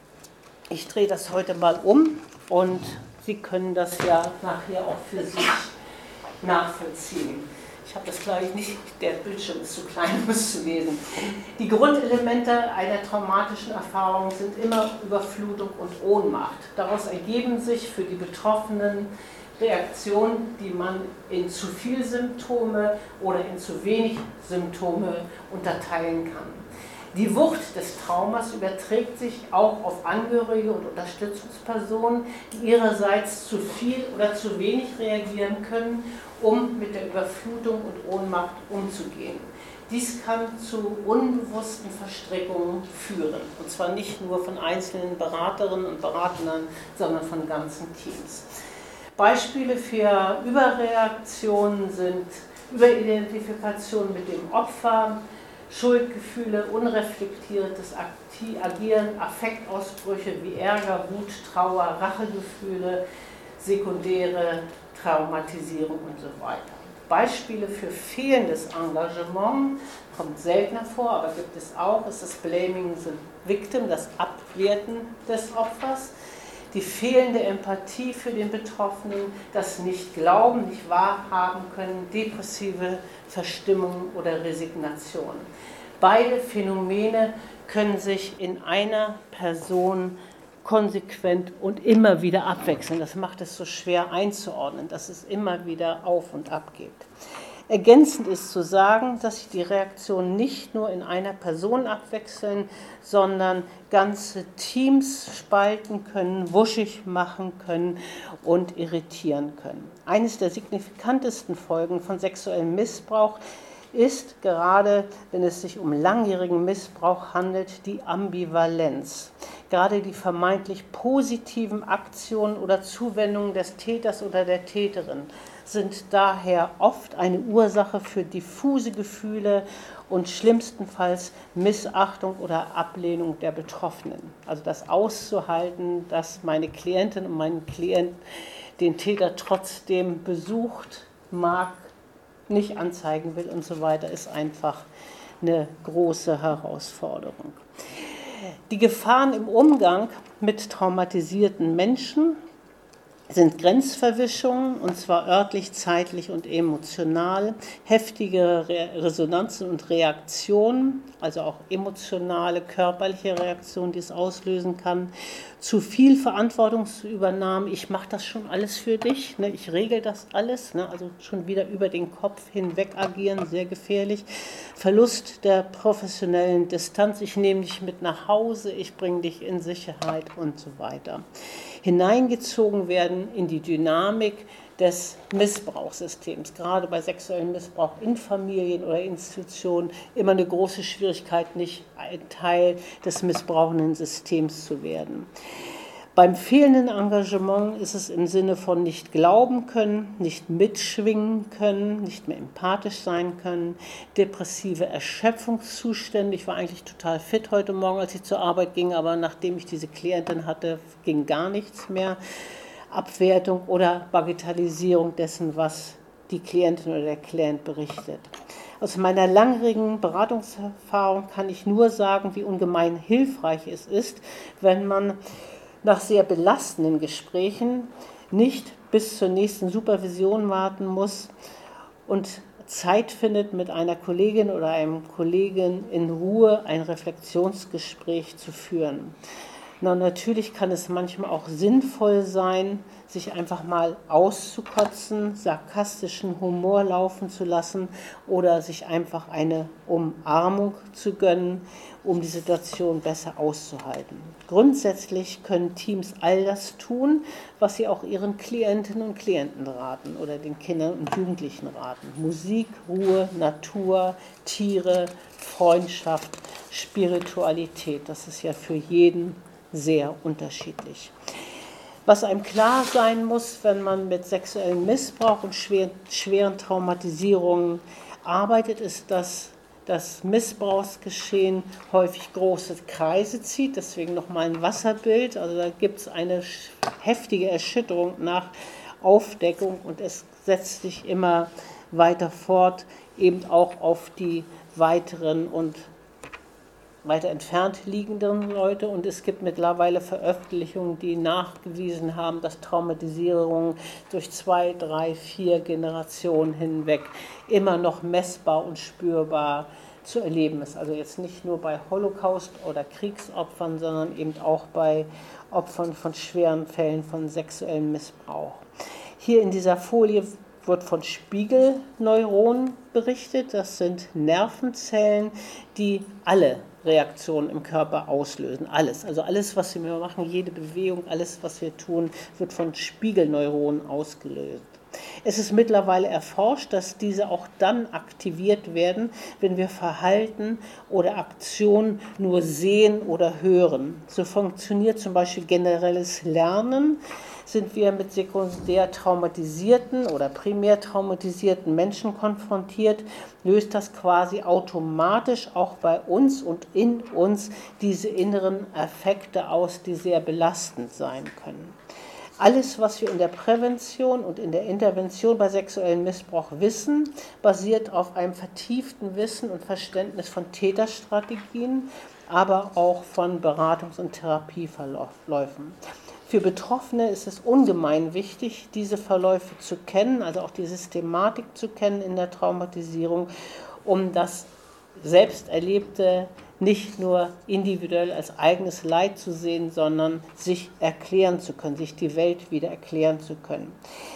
ich drehe das heute mal um und Sie können das ja nachher auch für sich nachvollziehen. Ich habe das, glaube ich, nicht, der Bildschirm ist zu klein, um es zu lesen. Die Grundelemente einer traumatischen Erfahrung sind immer Überflutung und Ohnmacht. Daraus ergeben sich für die Betroffenen Reaktionen, die man in zu viel Symptome oder in zu wenig Symptome unterteilen kann. Die Wucht des Traumas überträgt sich auch auf Angehörige und Unterstützungspersonen, die ihrerseits zu viel oder zu wenig reagieren können, um mit der Überflutung und Ohnmacht umzugehen. Dies kann zu unbewussten Verstrickungen führen, und zwar nicht nur von einzelnen Beraterinnen und Beratern, sondern von ganzen Teams. Beispiele für Überreaktionen sind Überidentifikation mit dem Opfer, Schuldgefühle, unreflektiertes Agieren, Affektausbrüche wie Ärger, Wut, Trauer, Rachegefühle, sekundäre Traumatisierung und so weiter. Beispiele für fehlendes Engagement kommt seltener vor, aber gibt es auch, ist das Blaming the Victim, das Abwerten des Opfers, die fehlende Empathie für den Betroffenen, das Nicht-Glauben, nicht wahrhaben können, depressive Verstimmung oder Resignation. Beide Phänomene können sich in einer Person konsequent und immer wieder abwechselnd. Das macht es so schwer einzuordnen, dass es immer wieder auf und ab geht. Ergänzend ist zu sagen, dass sich die Reaktionen nicht nur in einer Person abwechseln, sondern ganze Teams spalten können, wuschig machen können und irritieren können. Eines der signifikantesten Folgen von sexuellem Missbrauch ist, gerade wenn es sich um langjährigen Missbrauch handelt, die Ambivalenz. Gerade die vermeintlich positiven Aktionen oder Zuwendungen des Täters oder der Täterin sind daher oft eine Ursache für diffuse Gefühle und schlimmstenfalls Missachtung oder Ablehnung der Betroffenen. Also das auszuhalten, dass meine Klientin und mein Klient den Täter trotzdem besucht, mag, nicht anzeigen will und so weiter, ist einfach eine große Herausforderung. Die Gefahren im Umgang mit traumatisierten Menschen sind Grenzverwischungen, und zwar örtlich, zeitlich und emotional, heftige Resonanzen und Reaktionen, also auch emotionale, körperliche Reaktionen, die es auslösen kann, zu viel Verantwortungsübernahme, ich mache das schon alles für dich, ne, ich regel das alles, ne, also schon wieder über den Kopf hinweg agieren, sehr gefährlich, Verlust der professionellen Distanz, ich nehme dich mit nach Hause, ich bringe dich in Sicherheit und so weiter. Hineingezogen werden in die Dynamik des Missbrauchssystems, gerade bei sexuellem Missbrauch in Familien oder Institutionen, immer eine große Schwierigkeit, nicht ein Teil des missbrauchenden Systems zu werden. Beim fehlenden Engagement ist es im Sinne von nicht glauben können, nicht mitschwingen können, nicht mehr empathisch sein können, depressive Erschöpfungszustände. Ich war eigentlich total fit heute Morgen, als ich zur Arbeit ging, aber nachdem ich diese Klientin hatte, ging gar nichts mehr. Abwertung oder Bagatellisierung dessen, was die Klientin oder der Klient berichtet. Aus meiner langjährigen Beratungserfahrung kann ich nur sagen, wie ungemein hilfreich es ist, wenn man nach sehr belastenden Gesprächen nicht bis zur nächsten Supervision warten muss und Zeit findet, mit einer Kollegin oder einem Kollegen in Ruhe ein Reflexionsgespräch zu führen. Na, natürlich kann es manchmal auch sinnvoll sein, sich einfach mal auszukotzen, sarkastischen Humor laufen zu lassen oder sich einfach eine Umarmung zu gönnen, um die Situation besser auszuhalten. Grundsätzlich können Teams all das tun, was sie auch ihren Klientinnen und Klienten raten oder den Kindern und Jugendlichen raten. Musik, Ruhe, Natur, Tiere, Freundschaft, Spiritualität. Das ist ja für jeden sehr unterschiedlich. Was einem klar sein muss, wenn man mit sexuellem Missbrauch und schweren Traumatisierungen arbeitet, ist, dass das Missbrauchsgeschehen häufig große Kreise zieht. Deswegen nochmal ein Wasserbild. Also da gibt es eine heftige Erschütterung nach Aufdeckung und es setzt sich immer weiter fort, eben auch auf die weiteren und weiter entfernt liegenden Leute, und es gibt mittlerweile Veröffentlichungen, die nachgewiesen haben, dass Traumatisierungen durch 2, 3, 4 Generationen hinweg immer noch messbar und spürbar zu erleben ist. Also jetzt nicht nur bei Holocaust- oder Kriegsopfern, sondern eben auch bei Opfern von schweren Fällen von sexuellem Missbrauch. Hier in dieser Folie wird von Spiegelneuronen berichtet. Das sind Nervenzellen, die alle Reaktionen im Körper auslösen. Alles, also alles, was wir machen, jede Bewegung, alles, was wir tun, wird von Spiegelneuronen ausgelöst. Es ist mittlerweile erforscht, dass diese auch dann aktiviert werden, wenn wir Verhalten oder Aktionen nur sehen oder hören. So funktioniert zum Beispiel generelles Lernen. Sind wir mit sekundär traumatisierten oder primär traumatisierten Menschen konfrontiert, löst das quasi automatisch auch bei uns und in uns diese inneren Affekte aus, die sehr belastend sein können. Alles, was wir in der Prävention und in der Intervention bei sexuellem Missbrauch wissen, basiert auf einem vertieften Wissen und Verständnis von Täterstrategien, aber auch von Beratungs- und Therapieverläufen. Für Betroffene ist es ungemein wichtig, diese Verläufe zu kennen, also auch die Systematik zu kennen in der Traumatisierung, um das Selbsterlebte nicht nur individuell als eigenes Leid zu sehen, sondern sich erklären zu können, sich die Welt wieder erklären zu können.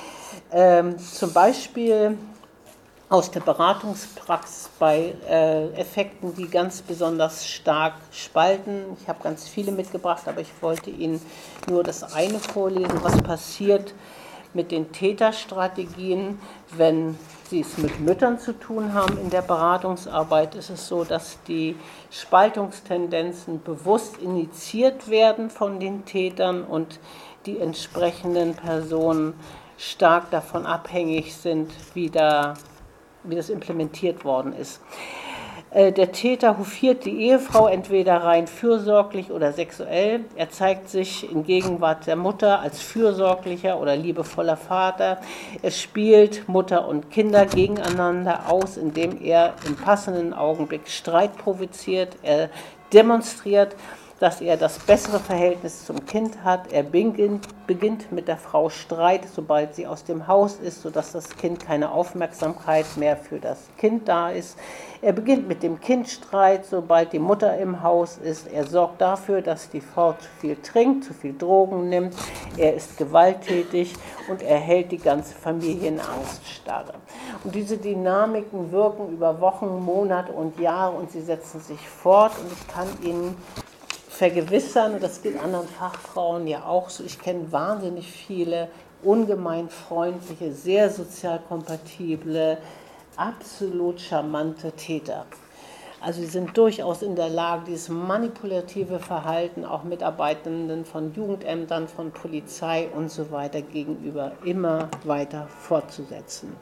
Zum Beispiel aus der Beratungspraxis bei Effekten, die ganz besonders stark spalten. Ich habe ganz viele mitgebracht, aber ich wollte Ihnen nur das eine vorlesen, was passiert mit den Täterstrategien, wenn Sie es mit Müttern zu tun haben. In der Beratungsarbeit ist es so, dass die Spaltungstendenzen bewusst initiiert werden von den Tätern und die entsprechenden Personen stark davon abhängig sind, wie das implementiert worden ist. Der Täter hofiert die Ehefrau entweder rein fürsorglich oder sexuell. Er zeigt sich in Gegenwart der Mutter als fürsorglicher oder liebevoller Vater. Er spielt Mutter und Kinder gegeneinander aus, indem er im passenden Augenblick Streit provoziert. Er demonstriert, dass er das bessere Verhältnis zum Kind hat. Er beginnt mit der Frau Streit, sobald sie aus dem Haus ist, sodass das Kind keine Aufmerksamkeit mehr für das Kind da ist. Er beginnt mit dem Kind Streit, sobald die Mutter im Haus ist. Er sorgt dafür, dass die Frau zu viel trinkt, zu viel Drogen nimmt. Er ist gewalttätig und er hält die ganze Familie in Angststarre. Und diese Dynamiken wirken über Wochen, Monate und Jahre und sie setzen sich fort. Und ich kann Ihnen vergewissern, und das geht anderen Fachfrauen ja auch so, ich kenne wahnsinnig viele ungemein freundliche, sehr sozial kompatible, absolut charmante Täter. Also sie sind durchaus in der Lage, dieses manipulative Verhalten auch Mitarbeitenden von Jugendämtern, von Polizei und so weiter gegenüber immer weiter fortzusetzen.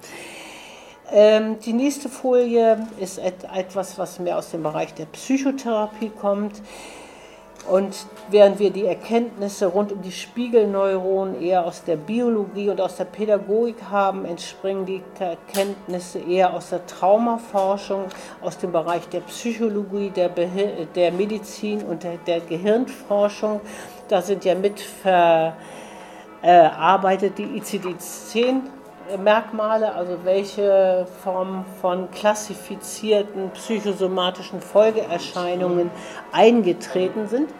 Die nächste Folie ist etwas, was mehr aus dem Bereich der Psychotherapie kommt. Und während wir die Erkenntnisse rund um die Spiegelneuronen eher aus der Biologie und aus der Pädagogik haben, entspringen die Erkenntnisse eher aus der Traumaforschung, aus dem Bereich der Psychologie, der Medizin und der Gehirnforschung. Da sind ja mit verarbeitet die ICD-10 Merkmale, also welche Formen von klassifizierten psychosomatischen Folgeerscheinungen eingetreten sind.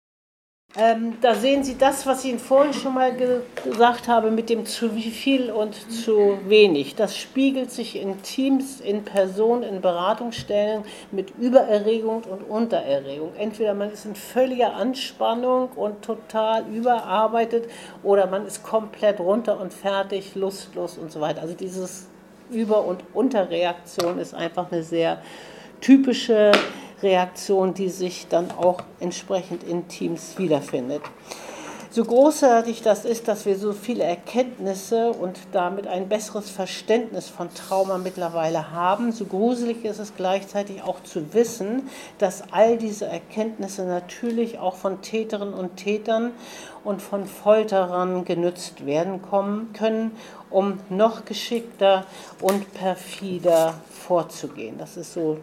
Da sehen Sie das, was ich Ihnen vorhin schon mal gesagt habe, mit dem zu viel und zu wenig. Das spiegelt sich in Teams, in Personen, in Beratungsstellen mit Übererregung und Untererregung. Entweder man ist in völliger Anspannung und total überarbeitet oder man ist komplett runter und fertig, lustlos und so weiter. Also dieses Über- und Unterreaktion ist einfach eine sehr typische Reaktion, die sich dann auch entsprechend in Teams wiederfindet. So großartig das ist, dass wir so viele Erkenntnisse und damit ein besseres Verständnis von Trauma mittlerweile haben, so gruselig ist es gleichzeitig auch zu wissen, dass all diese Erkenntnisse natürlich auch von Täterinnen und Tätern und von Folterern genutzt werden können, um noch geschickter und perfider vorzugehen. Das ist so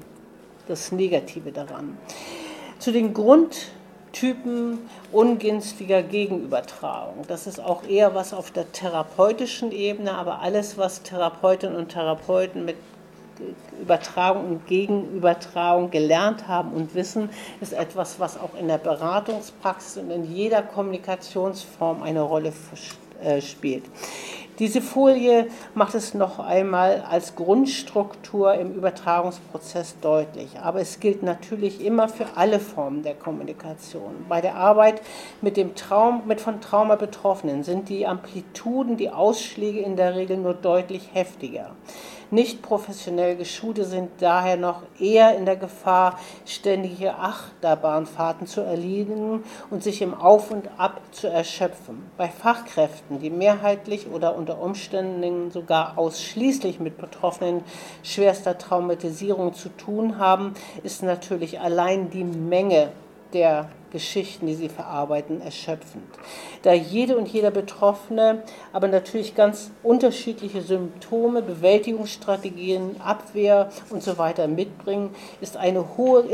das Negative daran. Zu den Grundtypen ungünstiger Gegenübertragung. Das ist auch eher was auf der therapeutischen Ebene, aber alles, was Therapeutinnen und Therapeuten mit Übertragung und Gegenübertragung gelernt haben und wissen, ist etwas, was auch in der Beratungspraxis und in jeder Kommunikationsform eine Rolle spielt. Diese Folie macht es noch einmal als Grundstruktur im Übertragungsprozess deutlich. Aber es gilt natürlich immer für alle Formen der Kommunikation. Bei der Arbeit mit von Trauma Betroffenen sind die Amplituden, die Ausschläge in der Regel nur deutlich heftiger. Nicht professionell Geschulte sind daher noch eher in der Gefahr, ständige Achterbahnfahrten zu erliegen und sich im Auf und Ab zu erschöpfen. Bei Fachkräften, die mehrheitlich oder unter Umständen sogar ausschließlich mit Betroffenen schwerster Traumatisierung zu tun haben, ist natürlich allein die Menge der Geschichten, die sie verarbeiten, erschöpfend. Da jede und jeder Betroffene aber natürlich ganz unterschiedliche Symptome, Bewältigungsstrategien, Abwehr und so weiter mitbringen, ist es eine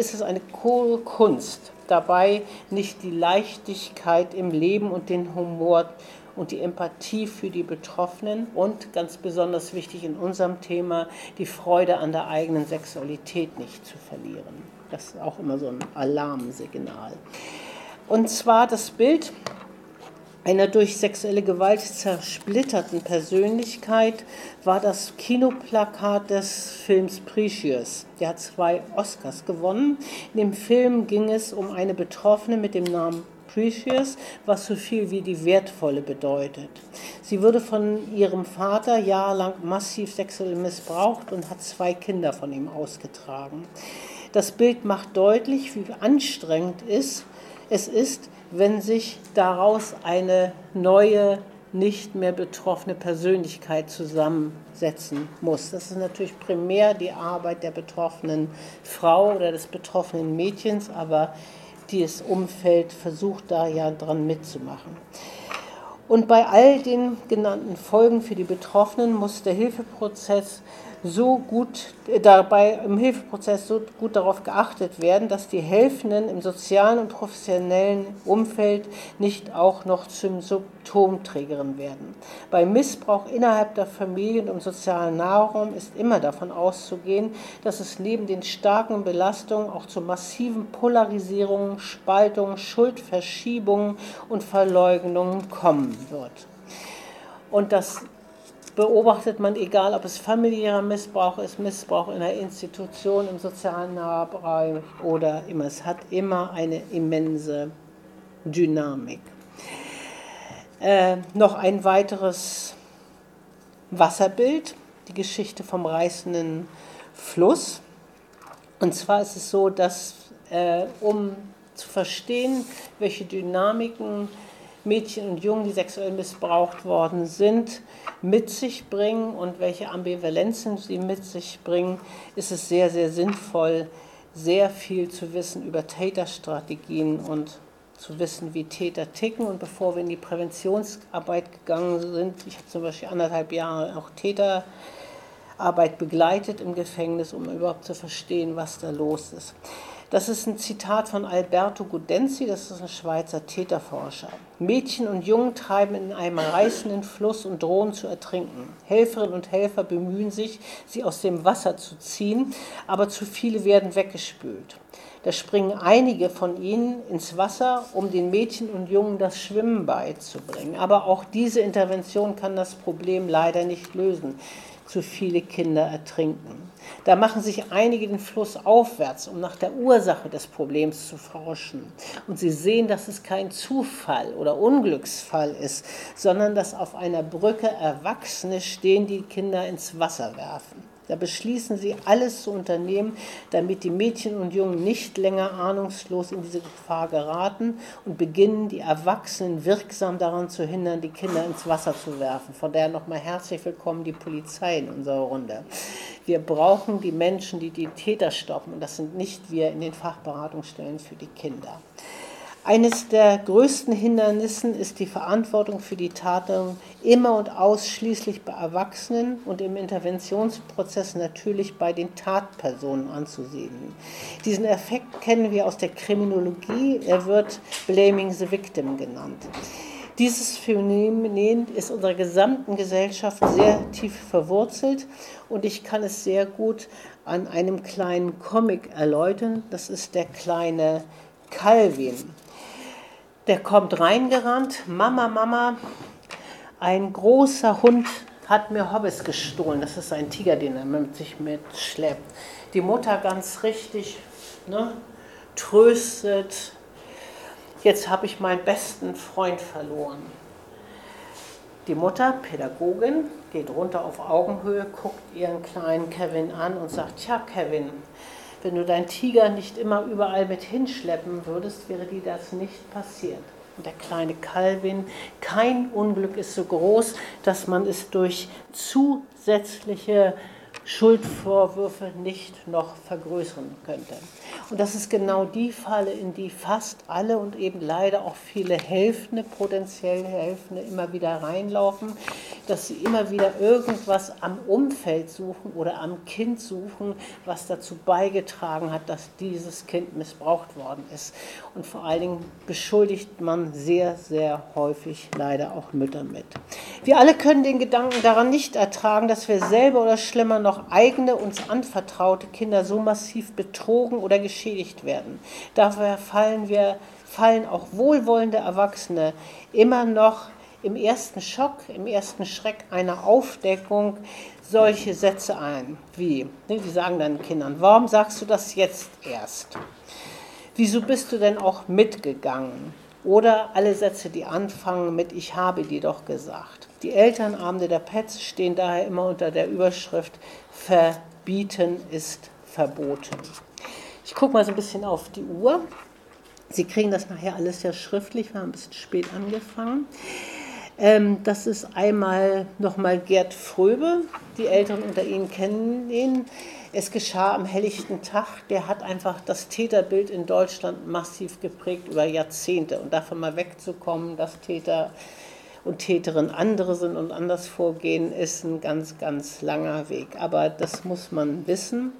hohe Kunst, dabei nicht die Leichtigkeit im Leben und den Humor und die Empathie für die Betroffenen und, ganz besonders wichtig in unserem Thema, die Freude an der eigenen Sexualität nicht zu verlieren. Das ist auch immer so ein Alarmsignal. Und zwar das Bild einer durch sexuelle Gewalt zersplitterten Persönlichkeit war das Kinoplakat des Films Precious. Der hat 2 Oscars gewonnen. In dem Film ging es um eine Betroffene mit dem Namen Precious, was so viel wie die Wertvolle bedeutet. Sie wurde von ihrem Vater jahrelang massiv sexuell missbraucht und hat 2 Kinder von ihm ausgetragen. Das Bild macht deutlich, wie anstrengend es ist, wenn sich daraus eine neue, nicht mehr betroffene Persönlichkeit zusammensetzen muss. Das ist natürlich primär die Arbeit der betroffenen Frau oder des betroffenen Mädchens, aber das Umfeld versucht da ja dran mitzumachen. Und bei all den genannten Folgen für die Betroffenen muss der Hilfeprozess so gut darauf geachtet werden, dass die Helfenden im sozialen und professionellen Umfeld nicht auch noch zum Symptomträgerin werden. Bei Missbrauch innerhalb der Familie und im sozialen Nahraum ist immer davon auszugehen, dass es neben den starken Belastungen auch zu massiven Polarisierungen, Spaltungen, Schuldverschiebungen und Verleugnungen kommen wird. Und das beobachtet man, egal ob es familiärer Missbrauch ist, Missbrauch in der Institution, im sozialen Nahbereich oder immer. Es hat immer eine immense Dynamik. Noch ein weiteres Wasserbild, die Geschichte vom reißenden Fluss. Und zwar ist es so, dass um zu verstehen, welche Dynamiken Mädchen und Jungen, die sexuell missbraucht worden sind, mit sich bringen und welche Ambivalenzen sie mit sich bringen, ist es sehr, sehr sinnvoll, sehr viel zu wissen über Täterstrategien und zu wissen, wie Täter ticken. Und bevor wir in die Präventionsarbeit gegangen sind, ich habe zum Beispiel 1,5 Jahre auch Täterarbeit begleitet im Gefängnis, um überhaupt zu verstehen, was da los ist. Das ist ein Zitat von Alberto Gudenzi, das ist ein Schweizer Täterforscher. Mädchen und Jungen treiben in einem reißenden Fluss und drohen zu ertrinken. Helferinnen und Helfer bemühen sich, sie aus dem Wasser zu ziehen, aber zu viele werden weggespült. Da springen einige von ihnen ins Wasser, um den Mädchen und Jungen das Schwimmen beizubringen. Aber auch diese Intervention kann das Problem leider nicht lösen. Zu viele Kinder ertrinken. Da machen sich einige den Fluss aufwärts, um nach der Ursache des Problems zu forschen. Und sie sehen, dass es kein Zufall oder Unglücksfall ist, sondern dass auf einer Brücke Erwachsene stehen, die Kinder ins Wasser werfen. Da beschließen sie, alles zu unternehmen, damit die Mädchen und Jungen nicht länger ahnungslos in diese Gefahr geraten und beginnen, die Erwachsenen wirksam daran zu hindern, die Kinder ins Wasser zu werfen. Von daher nochmal herzlich willkommen die Polizei in unserer Runde. Wir brauchen die Menschen, die die Täter stoppen, und das sind nicht wir in den Fachberatungsstellen für die Kinder. Eines der größten Hindernissen ist die Verantwortung für die Taten immer und ausschließlich bei Erwachsenen und im Interventionsprozess natürlich bei den Tatpersonen anzusiedeln. Diesen Effekt kennen wir aus der Kriminologie, er wird Blaming the Victim genannt. Dieses Phänomen ist in unserer gesamten Gesellschaft sehr tief verwurzelt und ich kann es sehr gut an einem kleinen Comic erläutern, das ist der kleine Calvin. Der kommt reingerannt, Mama, Mama, ein großer Hund hat mir Hobbes gestohlen. Das ist ein Tiger, den er mit sich mitschleppt. Die Mutter ganz richtig, tröstet, jetzt habe ich meinen besten Freund verloren. Die Mutter, Pädagogin, geht runter auf Augenhöhe, guckt ihren kleinen Kevin an und sagt, tja Kevin, wenn du deinen Tiger nicht immer überall mit hinschleppen würdest, wäre dir das nicht passiert. Und der kleine Calvin, kein Unglück ist so groß, dass man es durch zusätzliche Schuldvorwürfe nicht noch vergrößern könnte. Und das ist genau die Falle, in die fast alle und eben leider auch viele Helfende, potenziell Helfende, immer wieder reinlaufen, dass sie immer wieder irgendwas am Umfeld suchen oder am Kind suchen, was dazu beigetragen hat, dass dieses Kind missbraucht worden ist. Und vor allen Dingen beschuldigt man sehr, sehr häufig leider auch Mütter mit. Wir alle können den Gedanken daran nicht ertragen, dass wir selber oder schlimmer noch eigene, uns anvertraute Kinder so massiv betrogen oder geschädigt werden. Dafür fallen auch wohlwollende Erwachsene immer noch im ersten Schock, im ersten Schreck einer Aufdeckung solche Sätze ein, wie, die sagen dann Kindern, warum sagst du das jetzt erst? Wieso bist du denn auch mitgegangen? Oder alle Sätze, die anfangen mit ich habe dir doch gesagt. Die Elternabende der Pets stehen daher immer unter der Überschrift Verbieten ist verboten. Ich gucke mal so ein bisschen auf die Uhr. Sie kriegen das nachher alles ja schriftlich, wir haben ein bisschen spät angefangen. Das ist einmal nochmal Gerd Fröbe, die Älteren unter Ihnen kennen ihn. Es geschah am helllichten Tag, der hat einfach das Täterbild in Deutschland massiv geprägt über Jahrzehnte. Und davon mal wegzukommen, dass Täter und Täterinnen andere sind und anders vorgehen, ist ein ganz, ganz langer Weg. Aber das muss man wissen.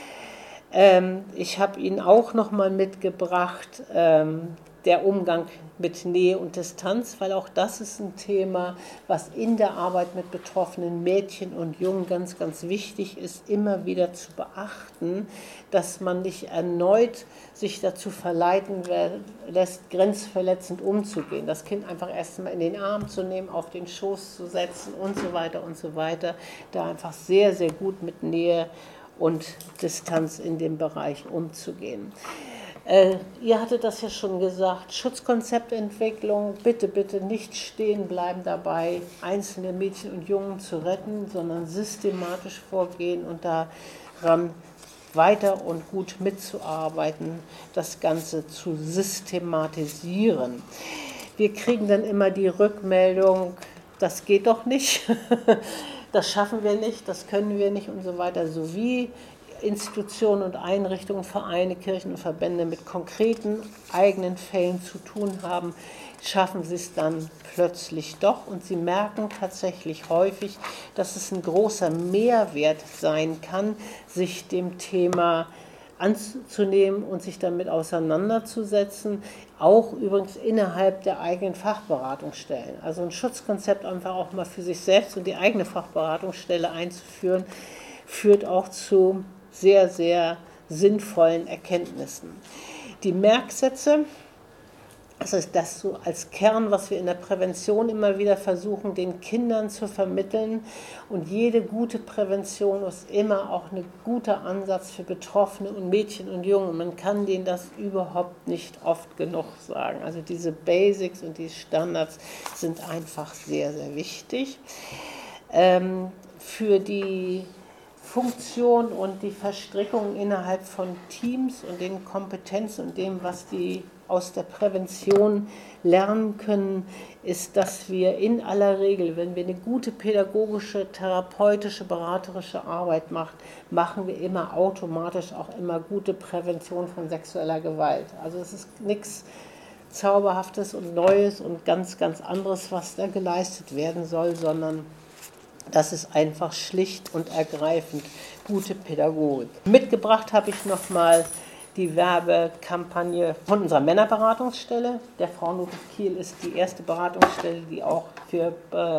Ich habe Ihnen auch nochmal mitgebracht, der Umgang mit Nähe und Distanz, weil auch das ist ein Thema, was in der Arbeit mit betroffenen Mädchen und Jungen ganz, ganz wichtig ist, immer wieder zu beachten, dass man nicht erneut sich dazu verleiten lässt, grenzverletzend umzugehen. Das Kind einfach erstmal in den Arm zu nehmen, auf den Schoß zu setzen und so weiter und so weiter. Da einfach sehr, sehr gut mit Nähe und Distanz in dem Bereich umzugehen. Ihr hattet das ja schon gesagt, Schutzkonzeptentwicklung, bitte, bitte nicht stehen bleiben dabei, einzelne Mädchen und Jungen zu retten, sondern systematisch vorgehen und daran weiter und gut mitzuarbeiten, das Ganze zu systematisieren. Wir kriegen dann immer die Rückmeldung, das geht doch nicht, das schaffen wir nicht, das können wir nicht und so weiter, sowie Institutionen und Einrichtungen, Vereine, Kirchen und Verbände mit konkreten eigenen Fällen zu tun haben, schaffen sie es dann plötzlich doch und sie merken tatsächlich häufig, dass es ein großer Mehrwert sein kann, sich dem Thema anzunehmen und sich damit auseinanderzusetzen, auch übrigens innerhalb der eigenen Fachberatungsstellen. Also ein Schutzkonzept einfach auch mal für sich selbst und die eigene Fachberatungsstelle einzuführen, führt auch zu sehr, sehr sinnvollen Erkenntnissen. Die Merksätze, das ist das so als Kern, was wir in der Prävention immer wieder versuchen, den Kindern zu vermitteln. Und jede gute Prävention ist immer auch ein guter Ansatz für Betroffene und Mädchen und Jungen. Man kann denen das überhaupt nicht oft genug sagen. Also diese Basics und die Standards sind einfach sehr, sehr wichtig. Für die Funktion und die Verstrickung innerhalb von Teams und den Kompetenzen und dem, was die aus der Prävention lernen können, ist, dass wir in aller Regel, wenn wir eine gute pädagogische, therapeutische, beraterische Arbeit machen wir immer automatisch auch immer gute Prävention von sexueller Gewalt. Also es ist nichts Zauberhaftes und Neues und ganz, ganz anderes, was da geleistet werden soll, sondern das ist einfach schlicht und ergreifend gute Pädagogik. Mitgebracht habe ich nochmal die Werbekampagne von unserer Männerberatungsstelle. Der Frauennotruf Kiel ist die erste Beratungsstelle, die auch für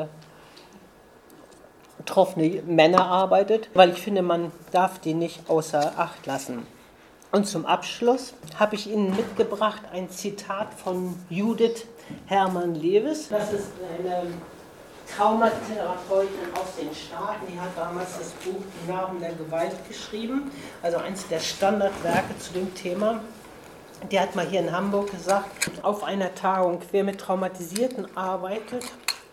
betroffene Männer arbeitet, weil ich finde, man darf die nicht außer Acht lassen. Und zum Abschluss habe ich Ihnen mitgebracht ein Zitat von Judith Hermann-Lewis. Das ist eine Traumatherapeutin aus den Staaten, die hat damals das Buch Die Narben der Gewalt geschrieben, also eines der Standardwerke zu dem Thema. Die hat mal hier in Hamburg gesagt, auf einer Tagung, wer mit Traumatisierten arbeitet,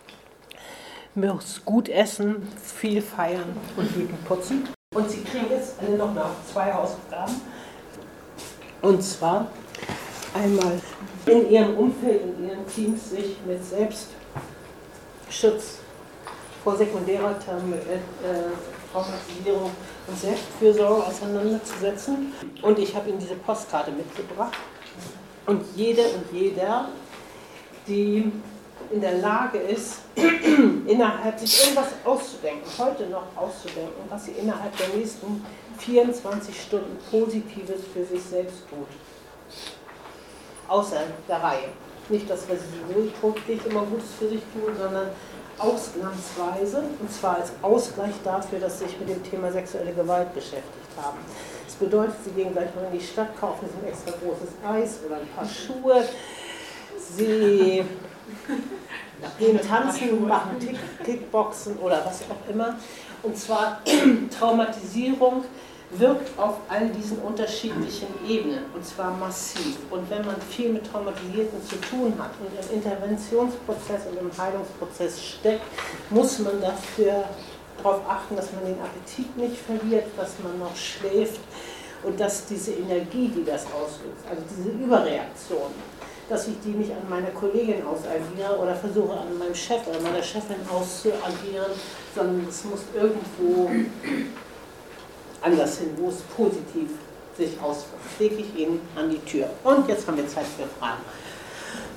muss gut essen, viel feiern und wütend putzen. Und Sie kriegen jetzt alle noch mal 2 Hausaufgaben. Und zwar einmal in Ihrem Umfeld und Ihren Teams sich mit Selbstschutz vor sekundärer Traumatisierung und Selbstfürsorge auseinanderzusetzen. Und ich habe Ihnen diese Postkarte mitgebracht. Und jede und jeder, die in der Lage ist, innerhalb sich irgendwas auszudenken, heute noch auszudenken, was sie innerhalb der nächsten 24 Stunden Positives für sich selbst tut. Außer der Reihe. Nicht, dass wir sie wirklich immer Gutes für sich tun, sondern ausnahmsweise, und zwar als Ausgleich dafür, dass sie sich mit dem Thema sexuelle Gewalt beschäftigt haben. Das bedeutet, sie gehen gleich mal in die Stadt, kaufen sich ein extra großes Eis oder ein paar Schuhe, sie gehen tanzen, machen Kickboxen oder was auch immer. Und zwar Traumatisierung wirkt auf all diesen unterschiedlichen Ebenen, und zwar massiv. Und wenn man viel mit Traumatisierten zu tun hat und im Interventionsprozess und im Heilungsprozess steckt, muss man darauf achten, dass man den Appetit nicht verliert, dass man noch schläft und dass diese Energie, die das auslöst, also diese Überreaktion, dass ich die nicht an meine Kollegin ausagiere oder versuche an meinem Chef oder meiner Chefin auszuagieren, sondern es muss irgendwo anders hin, wo es positiv sich auswirkt. Lege ich Ihnen an die Tür. Und jetzt haben wir Zeit für Fragen.